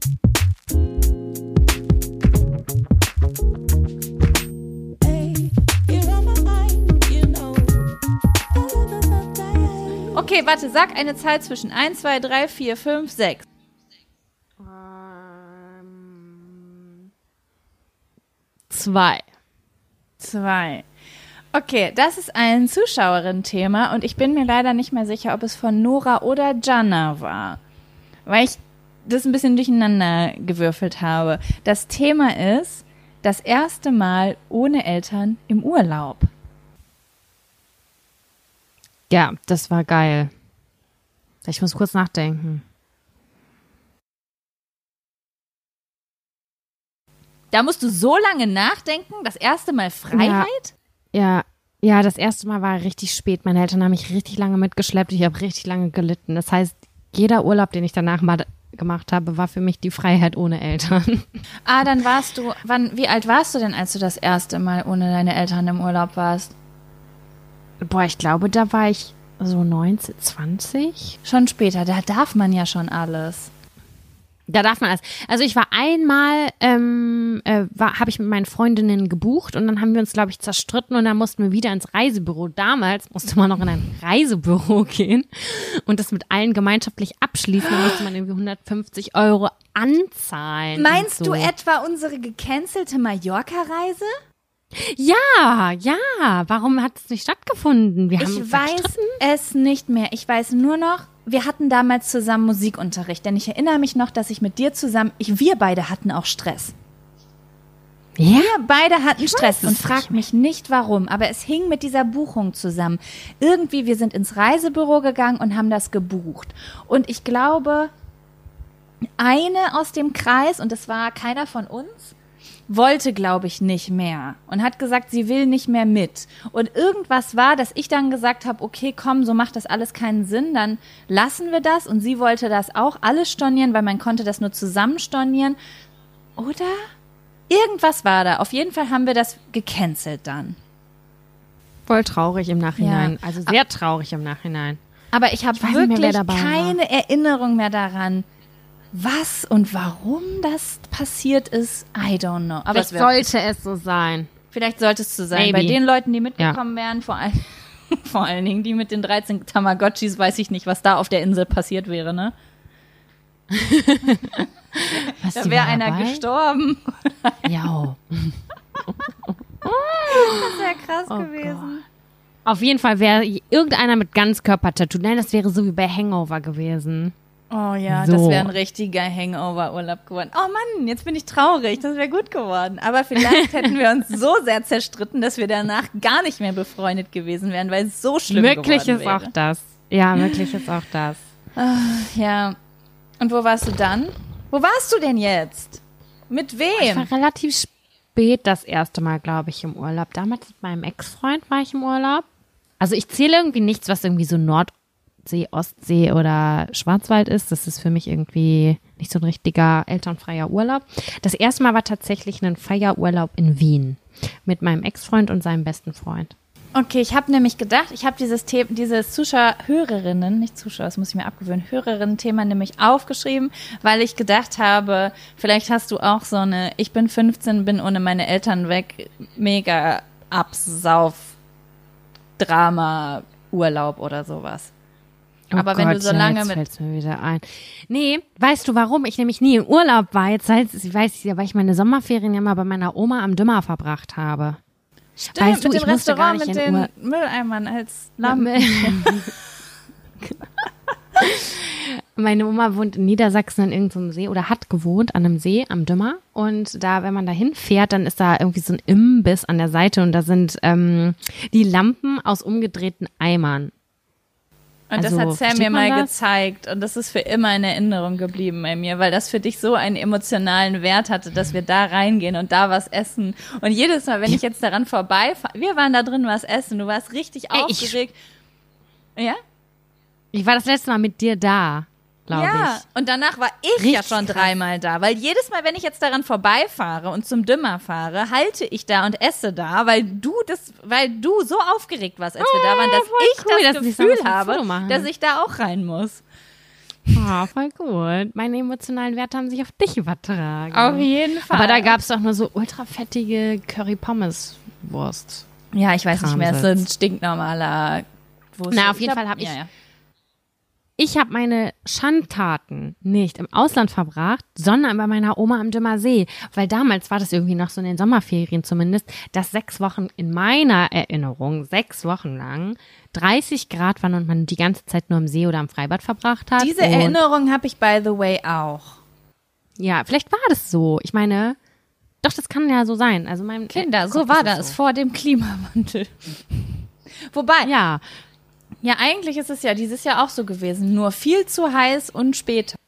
Okay, warte, sag eine Zahl zwischen 1, 2, 3, 4, 5, 6. 2. 2. Okay, das ist ein Zuschauerinnen-Thema und ich bin mir leider nicht mehr sicher, ob es von Nora oder Jana war, weil ich das ein bisschen durcheinander gewürfelt habe. Das Thema ist das erste Mal ohne Eltern im Urlaub. Ja, das war geil. Ich muss kurz nachdenken. Da musst du so lange nachdenken? Das erste Mal Freiheit? Ja, das erste Mal war richtig spät. Meine Eltern haben mich richtig lange mitgeschleppt. Ich habe richtig lange gelitten. Das heißt, jeder Urlaub, den ich danach mal gemacht habe, war für mich die Freiheit ohne Eltern. Dann warst du, wie alt warst du denn, als du das erste Mal ohne deine Eltern im Urlaub warst? Boah, ich glaube, da war ich so 19, 20. Schon später, da darf man ja schon alles. Da darf man alles. Also ich war einmal, habe ich mit meinen Freundinnen gebucht und dann haben wir uns, glaube ich, zerstritten und dann mussten wir wieder ins Reisebüro. Damals musste man noch in ein Reisebüro gehen und das mit allen gemeinschaftlich abschließen. Da musste man irgendwie 150 € anzahlen. Meinst du etwa unsere gecancelte Mallorca-Reise? Ja. Warum hat es nicht stattgefunden? Ich weiß es nicht mehr. Ich weiß nur noch, wir hatten damals zusammen Musikunterricht, denn ich erinnere mich noch, dass ich mit dir zusammen, wir beide hatten auch Stress. Ja? Wir beide hatten Stress und frag mich nicht warum, aber es hing mit dieser Buchung zusammen. Irgendwie, wir sind ins Reisebüro gegangen und haben das gebucht. Und ich glaube, eine aus dem Kreis, und das war keiner von uns, wollte, glaube ich, nicht mehr und hat gesagt, sie will nicht mehr mit. Und irgendwas war, dass ich dann gesagt habe, okay, komm, so macht das alles keinen Sinn, dann lassen wir das. Und sie wollte das auch alles stornieren, weil man konnte das nur zusammen stornieren. Oder? Irgendwas war da. Auf jeden Fall haben wir das gecancelt dann. Voll traurig im Nachhinein. Ja. Also sehr traurig im Nachhinein. Aber ich habe wirklich keine Erinnerung mehr daran, was und warum das passiert ist. I don't know. Aber sollte es so sein. Vielleicht sollte es so sein. Maybe. Bei den Leuten, die mitgekommen wären, vor allen Dingen die mit den 13 Tamagotchis, weiß ich nicht, was da auf der Insel passiert wäre, ne? Da wäre einer gestorben. Ja. Das wäre krass gewesen. Gott. Auf jeden Fall wäre irgendeiner mit Ganzkörper-Tattoo. Nein, das wäre so wie bei Hangover gewesen. Oh ja, das wäre ein richtiger Hangover-Urlaub geworden. Oh Mann, jetzt bin ich traurig. Das wäre gut geworden. Aber vielleicht hätten wir uns so sehr zerstritten, dass wir danach gar nicht mehr befreundet gewesen wären, weil es so schlimm geworden wäre. Möglich ist auch das. Ja, möglich ist auch das. Ja. Und wo warst du dann? Wo warst du denn jetzt? Mit wem? Ich war relativ spät das erste Mal, glaube ich, im Urlaub. Damals mit meinem Ex-Freund war ich im Urlaub. Also ich zähle irgendwie nichts, was irgendwie so Nordsee, Ostsee oder Schwarzwald ist. Das ist für mich irgendwie nicht so ein richtiger elternfreier Urlaub. Das erste Mal war tatsächlich ein Feierurlaub in Wien mit meinem Ex-Freund und seinem besten Freund. Okay, ich habe nämlich gedacht, ich habe dieses Hörerinnen, nicht Zuschauer, das muss ich mir abgewöhnen, Hörerinnen-Thema nämlich aufgeschrieben, weil ich gedacht habe, vielleicht hast du auch so eine, ich bin 15, bin ohne meine Eltern weg, mega Absauf-Drama-Urlaub oder sowas. Oh aber Gott, wenn du so lange jetzt fällt's mir wieder ein. Nee, weißt du warum? Ich nämlich nie im Urlaub war. Jetzt weil ich meine Sommerferien ja mal bei meiner Oma am Dümmer verbracht habe. Stimmt, weißt du, mit dem Restaurant mit den Mülleimern als Lampe. Meine Oma wohnt in Niedersachsen an irgendeinem See oder hat gewohnt an einem See am Dümmer. Und da, wenn man da hinfährt, dann ist da irgendwie so ein Imbiss an der Seite und da sind die Lampen aus umgedrehten Eimern. Und das hat Sam mir mal gezeigt und das ist für immer in Erinnerung geblieben bei mir, weil das für dich so einen emotionalen Wert hatte, dass wir da reingehen und da was essen. Und jedes Mal, wenn ich jetzt daran vorbeifahre, wir waren da drin was essen, du warst richtig aufgeregt. Ja? Ich war das letzte Mal mit dir da, glaube ich. Ja, und danach war ich richtig ja schon 3-mal da, weil jedes Mal, wenn ich jetzt daran vorbeifahre und zum Dümmer fahre, halte ich da und esse da, weil du so aufgeregt warst, als wir da waren, dass ich cool, das Gefühl habe, dass ich da auch rein muss. Oh, voll gut. Meine emotionalen Werte haben sich auf dich übertragen. Auf jeden Fall. Aber da gab es doch nur so ultrafettige Curry-Pommes-Wurst. Ja, ich weiß nicht mehr, es ist ein stinknormaler Wurst. Na, auf jeden Fall habe ich... Ja. Ich habe meine Schandtaten nicht im Ausland verbracht, sondern bei meiner Oma am Dümmer See. Weil damals war das irgendwie noch so in den Sommerferien zumindest, dass 6 Wochen in meiner Erinnerung, 6 Wochen lang, 30 Grad waren und man die ganze Zeit nur im See oder am Freibad verbracht hat. Diese Erinnerung habe ich, by the way, auch. Ja, vielleicht war das so. Ich meine, doch, das kann ja so sein. Also Kinder, so war das vor dem Klimawandel. Wobei... Ja, eigentlich ist es ja dieses Jahr auch so gewesen, nur viel zu heiß und später.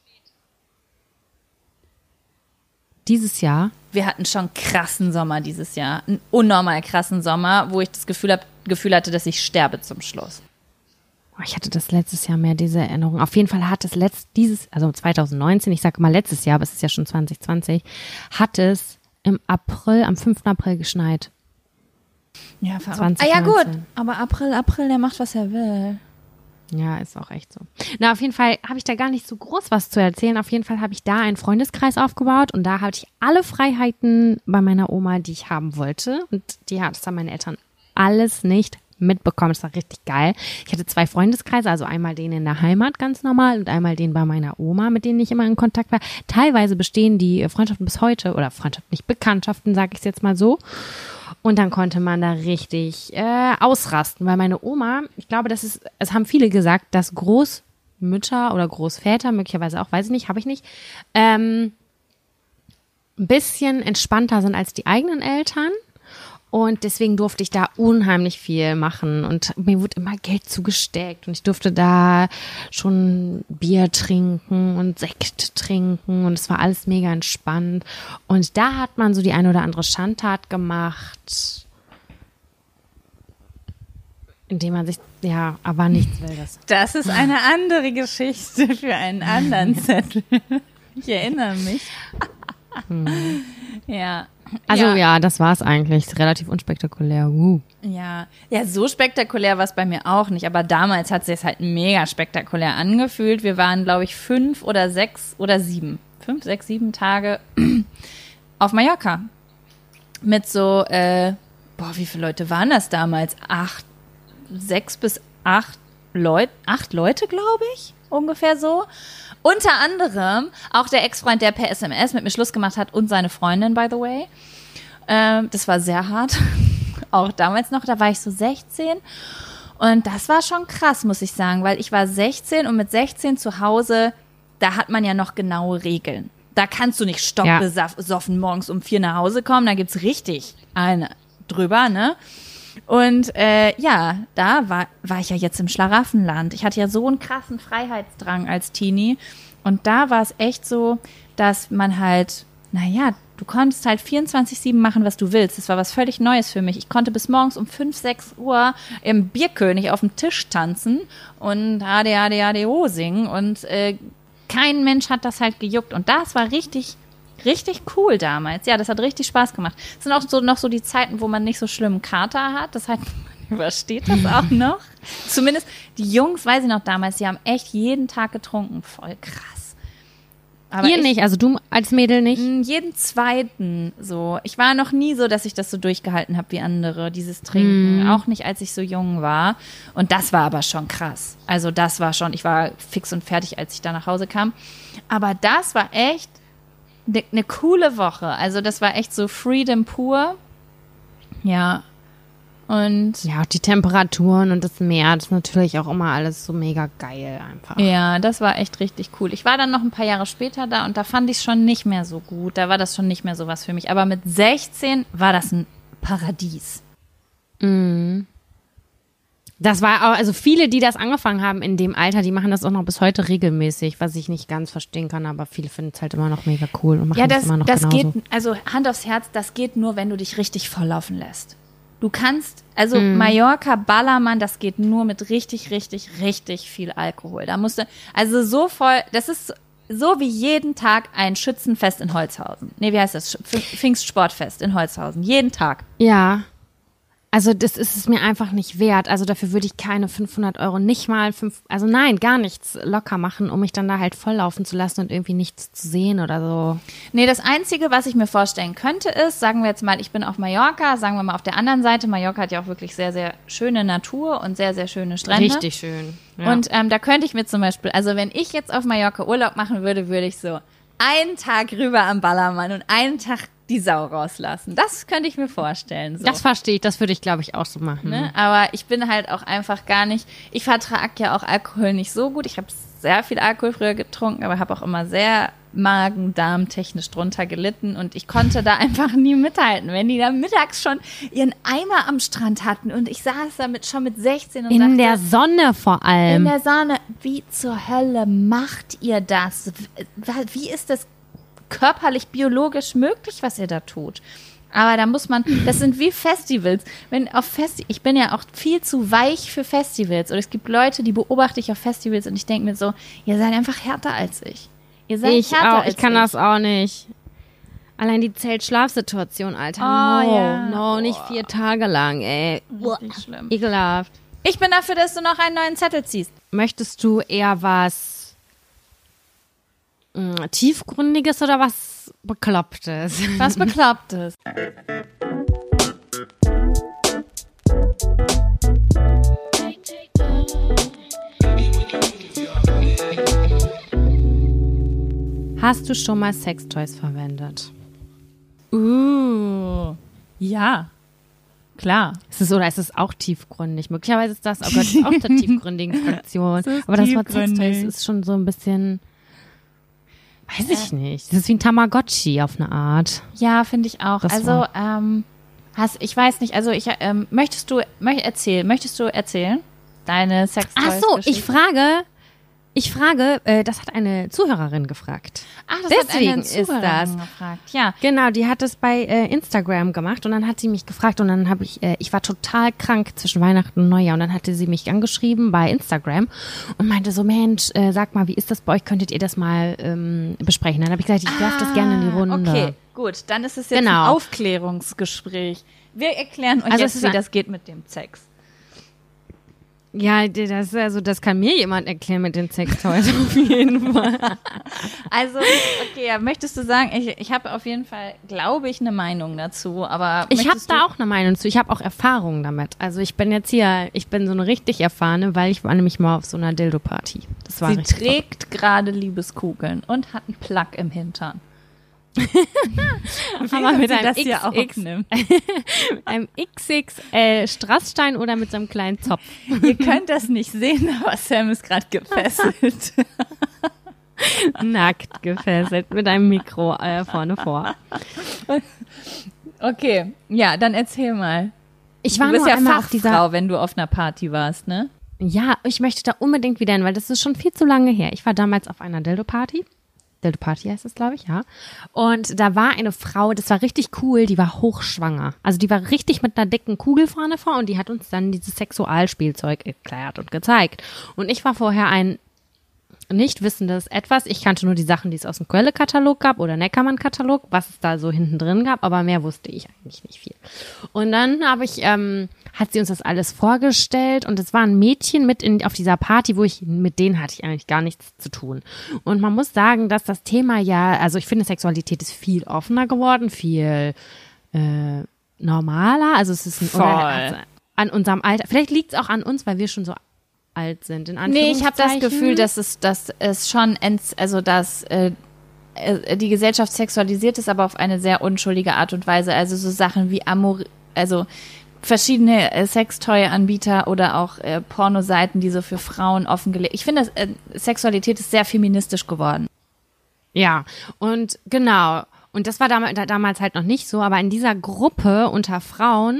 Dieses Jahr? Wir hatten schon krassen Sommer dieses Jahr, einen unnormal krassen Sommer, wo ich das Gefühl hatte, dass ich sterbe zum Schluss. Ich hatte das letztes Jahr mehr, diese Erinnerung. Auf jeden Fall hat es also 2019, ich sage mal letztes Jahr, aber es ist ja schon 2020, hat es am 5. April geschneit. Ja, verrückt. Ja gut, aber April, der macht, was er will. Ja, ist auch echt so. Na, auf jeden Fall habe ich da gar nicht so groß was zu erzählen. Auf jeden Fall habe ich da einen Freundeskreis aufgebaut und da hatte ich alle Freiheiten bei meiner Oma, die ich haben wollte. Und das haben meine Eltern alles nicht mitbekommen. Das war richtig geil. Ich hatte 2 Freundeskreise, also einmal den in der Heimat ganz normal und einmal den bei meiner Oma, mit denen ich immer in Kontakt war. Teilweise bestehen die Freundschaften bis heute, oder Freundschaften, nicht Bekanntschaften, sage ich es jetzt mal so. Und dann konnte man da richtig ausrasten, weil meine Oma, ich glaube, es haben viele gesagt, dass Großmütter oder Großväter, möglicherweise auch, weiß ich nicht, habe ich nicht, ein bisschen entspannter sind als die eigenen Eltern. Und deswegen durfte ich da unheimlich viel machen und mir wurde immer Geld zugesteckt und ich durfte da schon Bier trinken und Sekt trinken und es war alles mega entspannt. Und da hat man so die eine oder andere Schandtat gemacht, indem man sich, aber nichts Wildes. Das ist eine andere Geschichte für einen anderen Zettel. Ich erinnere mich. Ja. Also ja, das war es eigentlich. Relativ unspektakulär. Ja, so spektakulär war es bei mir auch nicht. Aber damals hat es sich halt mega spektakulär angefühlt. Wir waren, glaube ich, 5 oder 6 oder 7. 5, 6, 7 Tage auf Mallorca. Mit so, wie viele Leute waren das damals? 6 bis 8 Leute. 8 Leute, glaube ich. Ungefähr so. Unter anderem auch der Ex-Freund, der per SMS mit mir Schluss gemacht hat und seine Freundin, by the way. Das war sehr hart. Auch damals noch, da war ich so 16. Und das war schon krass, muss ich sagen, weil ich war 16 und mit 16 zu Hause, da hat man ja noch genaue Regeln. Da kannst du nicht stockbesoffen morgens um 4 nach Hause kommen, da gibt's richtig eine drüber, ne? Und da war ich ja jetzt im Schlaraffenland. Ich hatte ja so einen krassen Freiheitsdrang als Teenie. Und da war es echt so, dass man halt, du konntest halt 24/7 machen, was du willst. Das war was völlig Neues für mich. Ich konnte bis morgens um 5, 6 Uhr im Bierkönig auf dem Tisch tanzen und ADO singen. Und kein Mensch hat das halt gejuckt. Und das war richtig cool damals. Ja, das hat richtig Spaß gemacht. Es sind auch noch so die Zeiten, wo man nicht so schlimmen Kater hat. Das heißt, man übersteht das auch noch. Zumindest die Jungs, weiß ich noch damals, die haben echt jeden Tag getrunken. Voll krass. Aber ihr nicht, also du als Mädel nicht? Jeden zweiten so. Ich war noch nie so, dass ich das so durchgehalten habe wie andere, dieses Trinken. Auch nicht, als ich so jung war. Und das war aber schon krass. Also das war schon, ich war fix und fertig, als ich da nach Hause kam. Aber das war echt eine coole Woche. Also das war echt so Freedom pur. Ja. Und ja, auch die Temperaturen und das Meer, das ist natürlich auch immer alles so mega geil einfach. Ja, das war echt richtig cool. Ich war dann noch ein paar Jahre später da und da fand ich es schon nicht mehr so gut. Da war das schon nicht mehr so was für mich. Aber mit 16 war das ein Paradies. Das war auch, also viele, die das angefangen haben in dem Alter, die machen das auch noch bis heute regelmäßig, was ich nicht ganz verstehen kann, aber viele finden es halt immer noch mega cool und machen das immer noch genauso. Geht, also Hand aufs Herz, das geht nur, wenn du dich richtig volllaufen lässt. Du kannst, also Mallorca, Ballermann, das geht nur mit richtig, richtig, richtig viel Alkohol. Da musst du, also so voll, das ist so wie jeden Tag ein Schützenfest in Holzhausen. Nee, wie heißt das? Pfingstsportfest in Holzhausen. Jeden Tag. Ja. Also das ist es mir einfach nicht wert. Also dafür würde ich keine 500 Euro, nicht mal also nein, gar nichts locker machen, um mich dann da halt volllaufen zu lassen und irgendwie nichts zu sehen oder so. Nee, das Einzige, was ich mir vorstellen könnte, ist, sagen wir jetzt mal, ich bin auf Mallorca, sagen wir mal auf der anderen Seite, Mallorca hat ja auch wirklich sehr, sehr schöne Natur und sehr, sehr schöne Strände. Richtig schön. Ja. Und da könnte ich mir zum Beispiel, also wenn ich jetzt auf Mallorca Urlaub machen würde, würde ich so einen Tag rüber am Ballermann und einen Tag die Sau rauslassen. Das könnte ich mir vorstellen. So. Das verstehe ich, das würde ich, glaube ich, auch so machen. Ne? Aber ich bin halt auch einfach gar nicht, ich vertrage ja auch Alkohol nicht so gut. Ich habe sehr viel Alkohol früher getrunken, aber habe auch immer sehr Magen-Darm-technisch drunter gelitten und ich konnte da einfach nie mithalten. Wenn die da mittags schon ihren Eimer am Strand hatten und ich saß da schon mit 16 und in dachte, der Sonne vor allem. In der Sonne. Wie zur Hölle macht ihr das? Wie ist das körperlich, biologisch möglich, was ihr da tut? Aber da muss man, das sind wie Festivals. Ich bin ja auch viel zu weich für Festivals. Oder es gibt Leute, die beobachte ich auf Festivals und ich denke mir so, ihr seid einfach härter als ich. Ihr seid härter als ich. Ich kann das auch nicht. Allein die Zelt-Schlafsituation, Alter. No, nicht 4 Tage lang, ey. Richtig schlimm. Ekelhaft. Ich bin dafür, dass du noch einen neuen Zettel ziehst. Möchtest du eher was Tiefgründiges oder was Beklopptes? Was Beklopptes. Hast du schon mal Sextoys verwendet? Ja. Klar. Ist es auch tiefgründig? Möglicherweise ist das auch der tiefgründigen Fraktion. Aber das Wort Sextoys ist schon so ein bisschen... Weiß ich nicht. Das ist wie ein Tamagotchi auf eine Art. Ja, finde ich auch. Also, ich weiß nicht, also möchtest du erzählen? Deine Sextoys? Ach so, ich frage, das hat eine Zuhörerin gefragt. Ach, das Deswegen hat eine Zuhörerin gefragt. Ja. Genau, die hat es bei Instagram gemacht und dann hat sie mich gefragt und dann habe ich war total krank zwischen Weihnachten und Neujahr und dann hatte sie mich angeschrieben bei Instagram und meinte so, Mensch, sag mal, wie ist das bei euch? Könntet ihr das mal besprechen? Dann habe ich gesagt, ich werfe das gerne in die Runde. Okay. Gut, dann ist es jetzt ein Aufklärungsgespräch. Wir erklären euch jetzt, wie das geht mit dem Sex. Ja, das kann mir jemand erklären mit den Sextoys auf jeden Fall. Also, okay, ja, möchtest du sagen, ich habe auf jeden Fall, glaube ich, eine Meinung dazu, aber ich habe da auch eine Meinung zu. Ich habe auch Erfahrungen damit. Also ich bin so eine richtig erfahrene, weil ich war nämlich mal auf so einer Dildo-Party. Sie trägt gerade Liebeskugeln und hat einen Plug im Hintern. Aber mit einem XXL Strassstein oder mit so einem kleinen Zopf. Ihr könnt das nicht sehen, aber Sam ist gerade gefesselt. Nackt gefesselt mit einem Mikro vorne vor. Okay, ja, dann erzähl mal. Du bist ja Fachfrau, wenn du auf einer Party warst, ne? Ja, ich möchte da unbedingt wieder hin, weil das ist schon viel zu lange her. Ich war damals auf einer Dildo-Party. Dildo-Party heißt es, glaube ich, ja. Und da war eine Frau, das war richtig cool, die war hochschwanger. Also die war richtig mit einer dicken Kugel vorne vor und die hat uns dann dieses Sexualspielzeug erklärt und gezeigt. Und ich war vorher ein nicht wissendes Etwas. Ich kannte nur die Sachen, die es aus dem Quelle-Katalog gab oder Neckermann-Katalog, was es da so hinten drin gab, aber mehr wusste ich eigentlich nicht viel. Und dann hat sie uns das alles vorgestellt und es war ein Mädchen auf dieser Party, mit denen hatte ich eigentlich gar nichts zu tun. Und man muss sagen, dass das Thema also ich finde, Sexualität ist viel offener geworden, viel normaler. Also es ist an unserem Alter. Vielleicht liegt es auch an uns, weil wir schon so alt sind, in Anführungszeichen. Nee, ich habe das Gefühl, dass es schon, dass die Gesellschaft sexualisiert ist, aber auf eine sehr unschuldige Art und Weise. Also so Sachen wie verschiedene Sextoy-Anbieter oder auch Pornoseiten, die so für Frauen offengelegt. Ich finde, Sexualität ist sehr feministisch geworden. Ja, und genau. Und das war damals halt noch nicht so, aber in dieser Gruppe unter Frauen,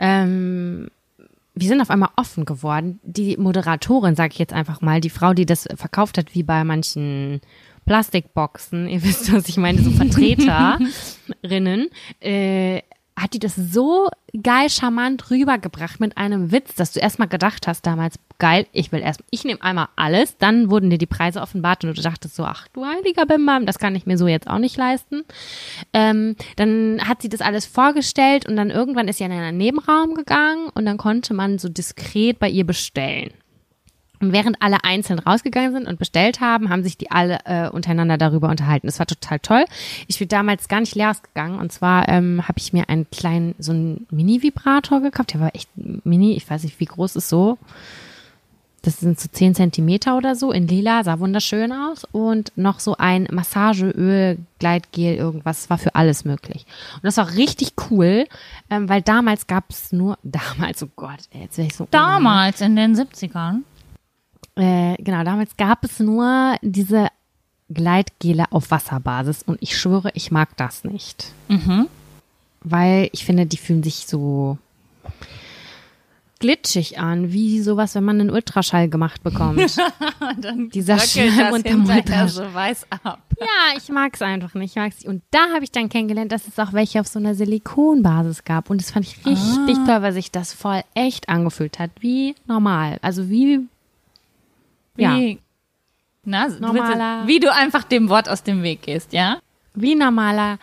wir sind auf einmal offen geworden. Die Moderatorin, sage ich jetzt einfach mal, die Frau, die das verkauft hat, wie bei manchen Plastikboxen, ihr wisst, was ich meine, so Vertreterinnen, hat die das so geil charmant rübergebracht mit einem Witz, dass du erstmal gedacht hast damals, geil, ich nehme einmal alles, dann wurden dir die Preise offenbart und du dachtest so, ach du heiliger Bimbam, das kann ich mir so jetzt auch nicht leisten. Dann hat sie das alles vorgestellt und dann irgendwann ist sie in einen Nebenraum gegangen und dann konnte man so diskret bei ihr bestellen. Und während alle einzeln rausgegangen sind und bestellt haben, haben sich die alle untereinander darüber unterhalten. Das war total toll. Ich bin damals gar nicht leer ausgegangen. Und zwar habe ich mir so einen Mini-Vibrator gekauft. Der war echt mini. Ich weiß nicht, wie groß ist so. Das sind so 10 Zentimeter oder so. In lila, sah wunderschön aus. Und noch so ein Massageöl, Gleitgel, irgendwas. War für alles möglich. Und das war richtig cool, weil damals gab es oh Gott, jetzt wäre ich so. Damals, in den 70ern. Genau, damals gab es nur diese Gleitgele auf Wasserbasis und ich schwöre, ich mag das nicht. Mhm. Weil ich finde, die fühlen sich so glitschig an, wie sowas, wenn man einen Ultraschall gemacht bekommt. Dann dieser Schleim und der Ultraschall so weiß ab. Ja, ich mag es einfach nicht. Und da habe ich dann kennengelernt, dass es auch welche auf so einer Silikonbasis gab und das fand ich richtig toll, weil sich das voll echt angefühlt hat, wie normal. Also normaler, wie du einfach dem Wort aus dem Weg gehst, ja? Wie normaler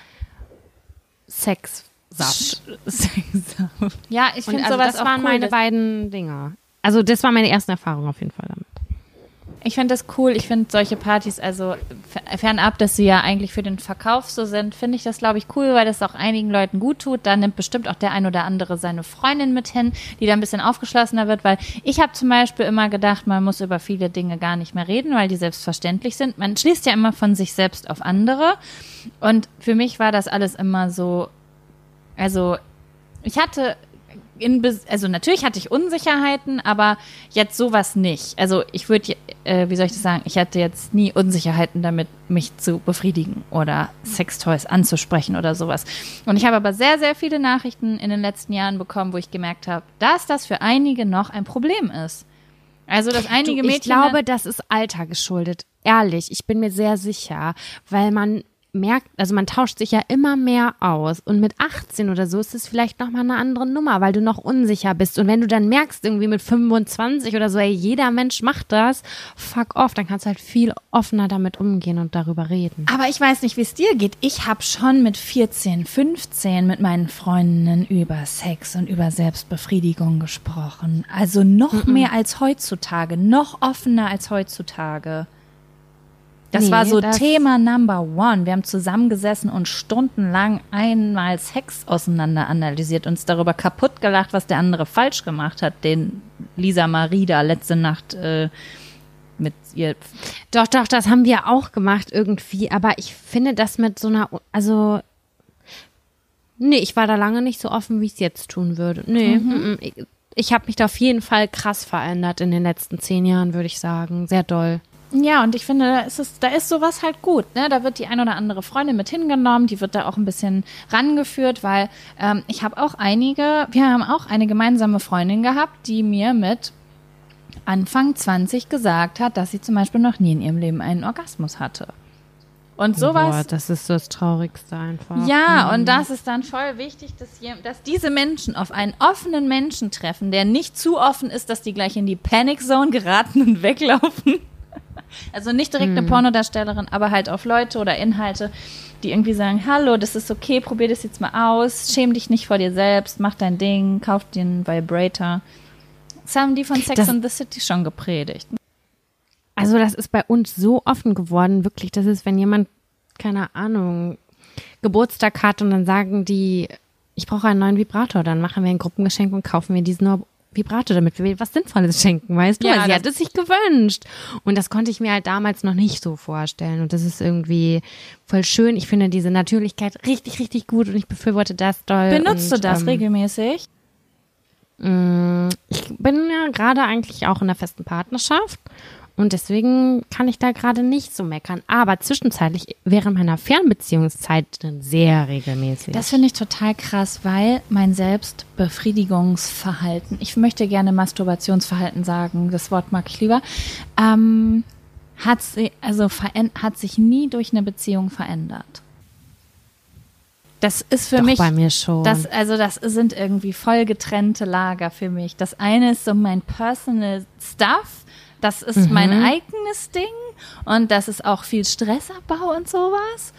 Sexsaft. Ja, ich finde sowas das waren cool, meine beiden Dinger. Also das war meine ersten Erfahrungen auf jeden Fall damit. Ich finde das cool. Ich finde solche Partys, also fernab, dass sie ja eigentlich für den Verkauf so sind, finde ich das, glaube ich, cool, weil das auch einigen Leuten gut tut. Da nimmt bestimmt auch der ein oder andere seine Freundin mit hin, die da ein bisschen aufgeschlossener wird, weil ich habe zum Beispiel immer gedacht, man muss über viele Dinge gar nicht mehr reden, weil die selbstverständlich sind. Man schließt ja immer von sich selbst auf andere und für mich war das alles immer so, also ich hatte natürlich hatte ich Unsicherheiten, aber jetzt sowas nicht. Also ich würde, wie soll ich das sagen, ich hatte jetzt nie Unsicherheiten damit, mich zu befriedigen oder Sextoys anzusprechen oder sowas. Und ich habe aber sehr, sehr viele Nachrichten in den letzten Jahren bekommen, wo ich gemerkt habe, dass das für einige noch ein Problem ist. Also, dass einige Mädchen... Ich glaube, das ist Alter geschuldet. Ehrlich, ich bin mir sehr sicher, weil man man tauscht sich ja immer mehr aus und mit 18 oder so ist es vielleicht nochmal eine andere Nummer, weil du noch unsicher bist und wenn du dann merkst irgendwie mit 25 oder so, ey, jeder Mensch macht das, fuck off, dann kannst du halt viel offener damit umgehen und darüber reden. Aber ich weiß nicht, wie es dir geht. Ich habe schon mit 14, 15 mit meinen Freundinnen über Sex und über Selbstbefriedigung gesprochen. Also noch mehr als heutzutage, noch offener als heutzutage. Das war so Thema Number One. Wir haben zusammengesessen und stundenlang einmal Sex auseinander analysiert, uns darüber kaputt gelacht, was der andere falsch gemacht hat, den Lisa Marie da letzte Nacht mit ihr. Doch, das haben wir auch gemacht irgendwie, aber ich finde das mit so einer, also nee, ich war da lange nicht so offen, wie ich es jetzt tun würde. Nee, ich habe mich da auf jeden Fall krass verändert in den letzten 10 Jahren, würde ich sagen. Sehr doll. Ja, und ich finde, da ist sowas halt gut, ne? Da wird die ein oder andere Freundin mit hingenommen, die wird da auch ein bisschen rangeführt, weil wir haben auch eine gemeinsame Freundin gehabt, die mir mit Anfang 20 gesagt hat, dass sie zum Beispiel noch nie in ihrem Leben einen Orgasmus hatte. Und sowas. Boah, das ist das Traurigste einfach. Ja, und das ist dann voll wichtig, dass diese Menschen auf einen offenen Menschen treffen, der nicht zu offen ist, dass die gleich in die Panic Zone geraten und weglaufen. Also nicht direkt eine Pornodarstellerin, aber halt auf Leute oder Inhalte, die irgendwie sagen, hallo, das ist okay, probier das jetzt mal aus, schäm dich nicht vor dir selbst, mach dein Ding, kauf dir einen Vibrator. Das haben die von Sex and the City schon gepredigt. Also das ist bei uns so offen geworden, wirklich, das ist, wenn jemand, keine Ahnung, Geburtstag hat und dann sagen die, ich brauche einen neuen Vibrator, dann machen wir ein Gruppengeschenk und kaufen wir diesen Vibrator, damit wir was Sinnvolles schenken, weißt du? Ja, weil sie hat es sich gewünscht. Und das konnte ich mir halt damals noch nicht so vorstellen. Und das ist irgendwie voll schön. Ich finde diese Natürlichkeit richtig, richtig gut und ich befürworte das doll. Benutzt du das regelmäßig? Ich bin ja gerade eigentlich auch in einer festen Partnerschaft. Und deswegen kann ich da gerade nicht so meckern. Aber zwischenzeitlich während meiner Fernbeziehungszeit sehr regelmäßig. Das finde ich total krass, weil mein Selbstbefriedigungsverhalten, ich möchte gerne Masturbationsverhalten sagen, das Wort mag ich lieber, hat sich nie durch eine Beziehung verändert. Das ist für mich, bei mir schon. Das sind irgendwie voll getrennte Lager für mich. Das eine ist so mein Personal Stuff. Das ist mein eigenes Ding und das ist auch viel Stressabbau und sowas.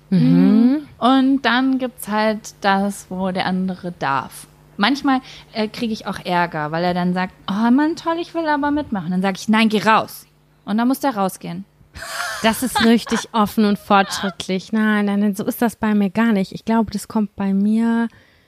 Und dann gibt's halt das, wo der andere darf. Manchmal kriege ich auch Ärger, weil er dann sagt, oh Mann, toll, ich will aber mitmachen. Dann sage ich, nein, geh raus. Und dann muss der rausgehen. Das ist richtig offen und fortschrittlich. Nein, so ist das bei mir gar nicht. Ich glaube, das kommt bei mir...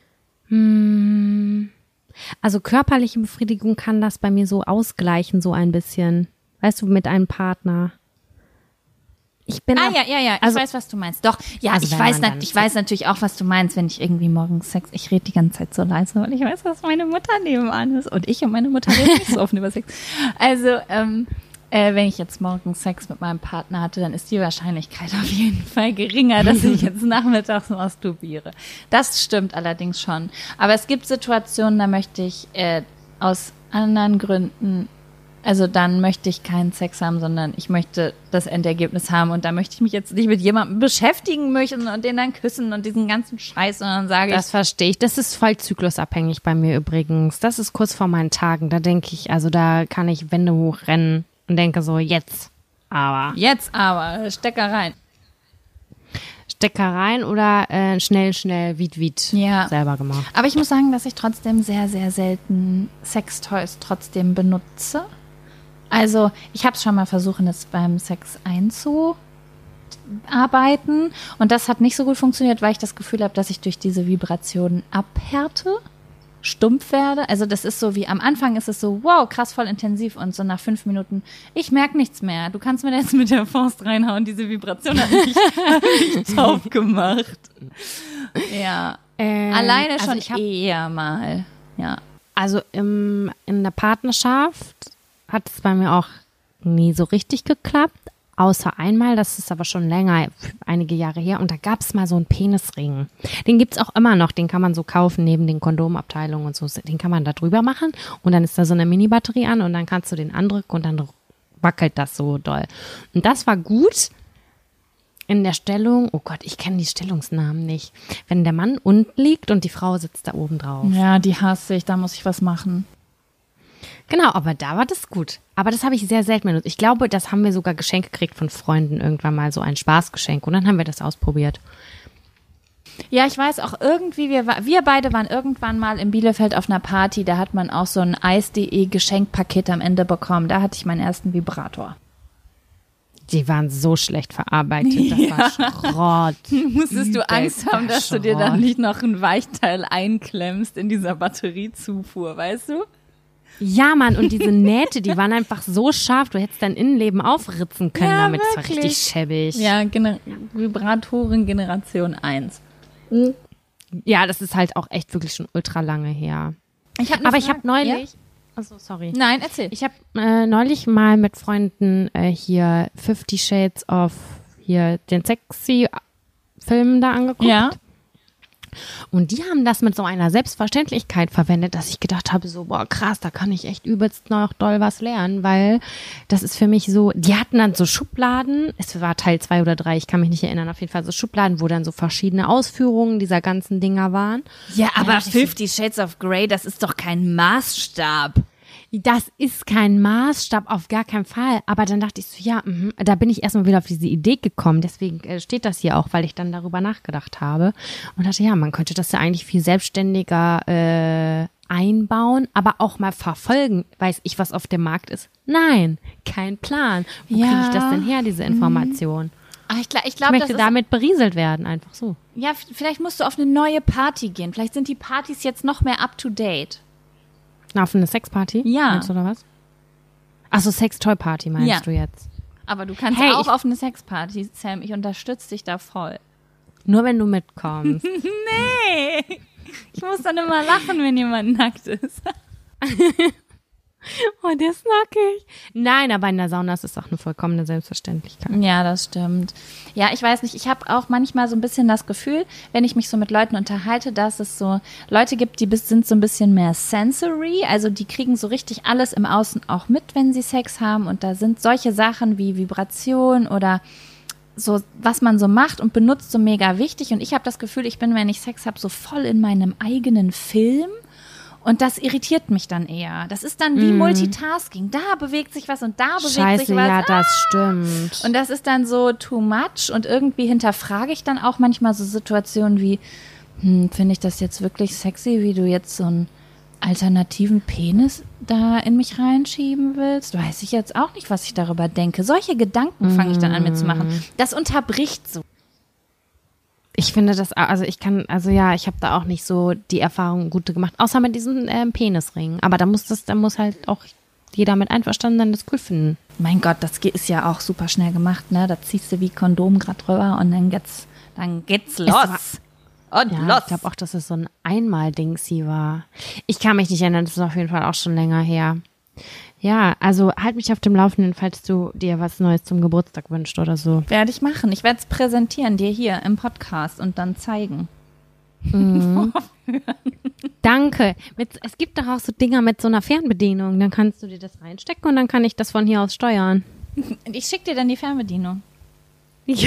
Also körperliche Befriedigung kann das bei mir so ausgleichen, so ein bisschen. Weißt du, mit einem Partner. Ich bin ja. Ich weiß, was du meinst. Doch, ja, also ich weiß natürlich auch, was du meinst, wenn ich irgendwie morgens Sex, ich rede die ganze Zeit so leise, weil ich weiß, dass meine Mutter nebenan ist. Und ich und meine Mutter reden nicht so offen über Sex. Also, wenn ich jetzt morgens Sex mit meinem Partner hatte, dann ist die Wahrscheinlichkeit auf jeden Fall geringer, dass ich jetzt nachmittags masturbiere. Das stimmt allerdings schon. Aber es gibt Situationen, da möchte ich aus anderen Gründen, also dann möchte ich keinen Sex haben, sondern ich möchte das Endergebnis haben und da möchte ich mich jetzt nicht mit jemandem beschäftigen möchten und den dann küssen und diesen ganzen Scheiß und dann sage ich. Das verstehe ich. Das ist voll zyklusabhängig bei mir übrigens. Das ist kurz vor meinen Tagen. Da denke ich, also da kann ich Wände hochrennen. Und denke so, jetzt aber, Stecker rein oder schnell, Wied selber gemacht. Aber ich muss sagen, dass ich trotzdem sehr, sehr selten Sextoys trotzdem benutze. Also ich habe es schon mal versucht, jetzt beim Sex einzuarbeiten und das hat nicht so gut funktioniert, weil ich das Gefühl habe, dass ich durch diese Vibrationen abhärte. Stumpf werde. Also das ist so wie, am Anfang ist es so, wow, krass, voll intensiv und so nach 5 Minuten, ich merke nichts mehr. Du kannst mir da jetzt mit der Faust reinhauen, diese Vibration hat mich taub gemacht. Ja. Alleine also schon eher mal. Ja. Also in der Partnerschaft hat es bei mir auch nie so richtig geklappt. Außer einmal, das ist aber schon länger, einige Jahre her. Und da gab es mal so einen Penisring. Den gibt's auch immer noch. Den kann man so kaufen neben den Kondomabteilungen und so. Den kann man da drüber machen. Und dann ist da so eine Mini-Batterie an und dann kannst du den andrücken und dann wackelt das so doll. Und das war gut. in der Stellung, oh Gott, ich kenne die Stellungsnamen nicht. Wenn der Mann unten liegt und die Frau sitzt da oben drauf. Ja, die hasse ich, da muss ich was machen. Genau, aber da war das gut. Aber das habe ich sehr selten benutzt. Ich glaube, das haben wir sogar geschenkt gekriegt von Freunden irgendwann mal, so ein Spaßgeschenk. Und dann haben wir das ausprobiert. Ja, ich weiß auch irgendwie, wir beide waren irgendwann mal in Bielefeld auf einer Party, da hat man auch so ein Eis.de Geschenkpaket am Ende bekommen. Da hatte ich meinen ersten Vibrator. Die waren so schlecht verarbeitet, das war Schrott. Musstest du Angst haben, dass du dir dann nicht noch ein Weichteil einklemmst in dieser Batteriezufuhr, weißt du? Ja, Mann, und diese Nähte, die waren einfach so scharf, du hättest dein Innenleben aufritzen können damit. Das war richtig schäbig. Ja, Vibratoren Generation 1. Ja, das ist halt auch echt wirklich schon ultra lange her. Ich habe neulich... Ja? Achso, sorry. Nein, erzähl. Ich habe neulich mal mit Freunden hier 50 Shades of hier den sexy Film da angeguckt. Ja. Und die haben das mit so einer Selbstverständlichkeit verwendet, dass ich gedacht habe, so, boah, krass, da kann ich echt übelst noch doll was lernen, weil das ist für mich so, die hatten dann so Schubladen, es war Teil 2 oder 3, ich kann mich nicht erinnern, auf jeden Fall so Schubladen, wo dann so verschiedene Ausführungen dieser ganzen Dinger waren. Ja, aber 50 Shades of Grey, das ist doch kein Maßstab. Das ist kein Maßstab, auf gar keinen Fall. Aber dann dachte ich so, ja, da bin ich erstmal wieder auf diese Idee gekommen. Deswegen steht das hier auch, weil ich dann darüber nachgedacht habe. Und dachte, ja, man könnte das ja eigentlich viel selbstständiger einbauen, aber auch mal verfolgen. Weiß ich, was auf dem Markt ist? Nein, kein Plan. Wo kriege ich das denn her, diese Information? Ich glaub, möchte damit berieselt werden, einfach so. Ja, vielleicht musst du auf eine neue Party gehen. Vielleicht sind die Partys jetzt noch mehr up to date. Auf eine Sexparty? Ja. Meinst du, oder was? Achso, Sextoy-Party meinst du jetzt? Aber du kannst auch auf eine Sexparty, Sam. Ich unterstütze dich da voll. Nur wenn du mitkommst. Nee. Ich muss dann immer lachen, wenn jemand nackt ist. Oh, der ist nackig. Nein, aber in der Sauna ist es auch eine vollkommene Selbstverständlichkeit. Ja, das stimmt. Ja, ich weiß nicht, ich habe auch manchmal so ein bisschen das Gefühl, wenn ich mich so mit Leuten unterhalte, dass es so Leute gibt, die sind so ein bisschen mehr sensory, also die kriegen so richtig alles im Außen auch mit, wenn sie Sex haben, und da sind solche Sachen wie Vibration oder so, was man so macht und benutzt, so mega wichtig, und ich habe das Gefühl, ich bin, wenn ich Sex habe, so voll in meinem eigenen Film. Und das irritiert mich dann eher. Das ist dann wie Multitasking. Da bewegt sich was und da bewegt sich was. Ja, das stimmt. Und das ist dann so too much. Und irgendwie hinterfrage ich dann auch manchmal so Situationen wie, finde ich das jetzt wirklich sexy, wie du jetzt so einen alternativen Penis da in mich reinschieben willst? Weiß ich jetzt auch nicht, was ich darüber denke. Solche Gedanken fange ich dann an mir zu machen. Das unterbricht so. Ich finde das, ich habe da auch nicht so die Erfahrung gute gemacht, außer mit diesen Penisringen. Aber da muss halt auch jeder mit einverstanden sein, das cool finden. Mein Gott, das ist ja auch super schnell gemacht, ne? Da ziehst du wie Kondom grad drüber und dann geht's los. Los. Ich glaube auch, dass es so ein Einmal-Dingsi war. Ich kann mich nicht erinnern, das ist auf jeden Fall auch schon länger her. Ja, also halt mich auf dem Laufenden, falls du dir was Neues zum Geburtstag wünschst oder so. Werde ich machen. Ich werde es präsentieren dir hier im Podcast und dann zeigen. Danke. Es gibt doch auch so Dinger mit so einer Fernbedienung. Dann kannst du dir das reinstecken und dann kann ich das von hier aus steuern. Ich schicke dir dann die Fernbedienung. Ja.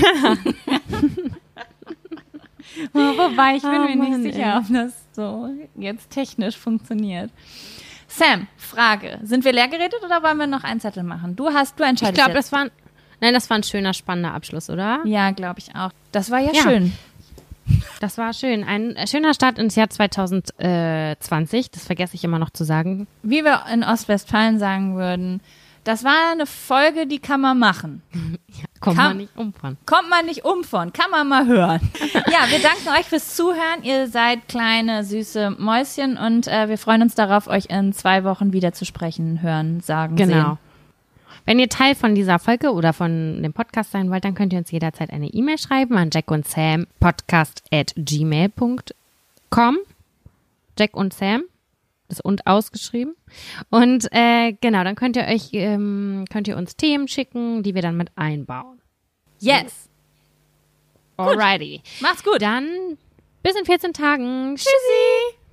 Wobei, ich bin mir nicht sicher, ob das so jetzt technisch funktioniert. Sam, Frage. Sind wir leer geredet oder wollen wir noch einen Zettel machen? Du entscheidest. Ich glaube, das war ein schöner, spannender Abschluss, oder? Ja, glaube ich auch. Das war ja schön. Das war schön. Ein schöner Start ins Jahr 2020. Das vergesse ich immer noch zu sagen. Wie wir in Ostwestfalen sagen würden, das war eine Folge, die kann man machen. Ja, kommt man nicht um von. Kommt man nicht um von. Kann man mal hören. Ja, wir danken euch fürs Zuhören. Ihr seid kleine, süße Mäuschen und wir freuen uns darauf, euch in 2 Wochen wieder zu sprechen, hören, sagen, sehen. Genau. Wenn ihr Teil von dieser Folge oder von dem Podcast sein wollt, dann könnt ihr uns jederzeit eine E-Mail schreiben an jackundsam@gmail.com. Jack und Sam. Das und ausgeschrieben. Und genau, dann könnt ihr uns Themen schicken, die wir dann mit einbauen. Yes. Alrighty. Macht's gut. Dann bis in 14 Tagen. Tschüssi.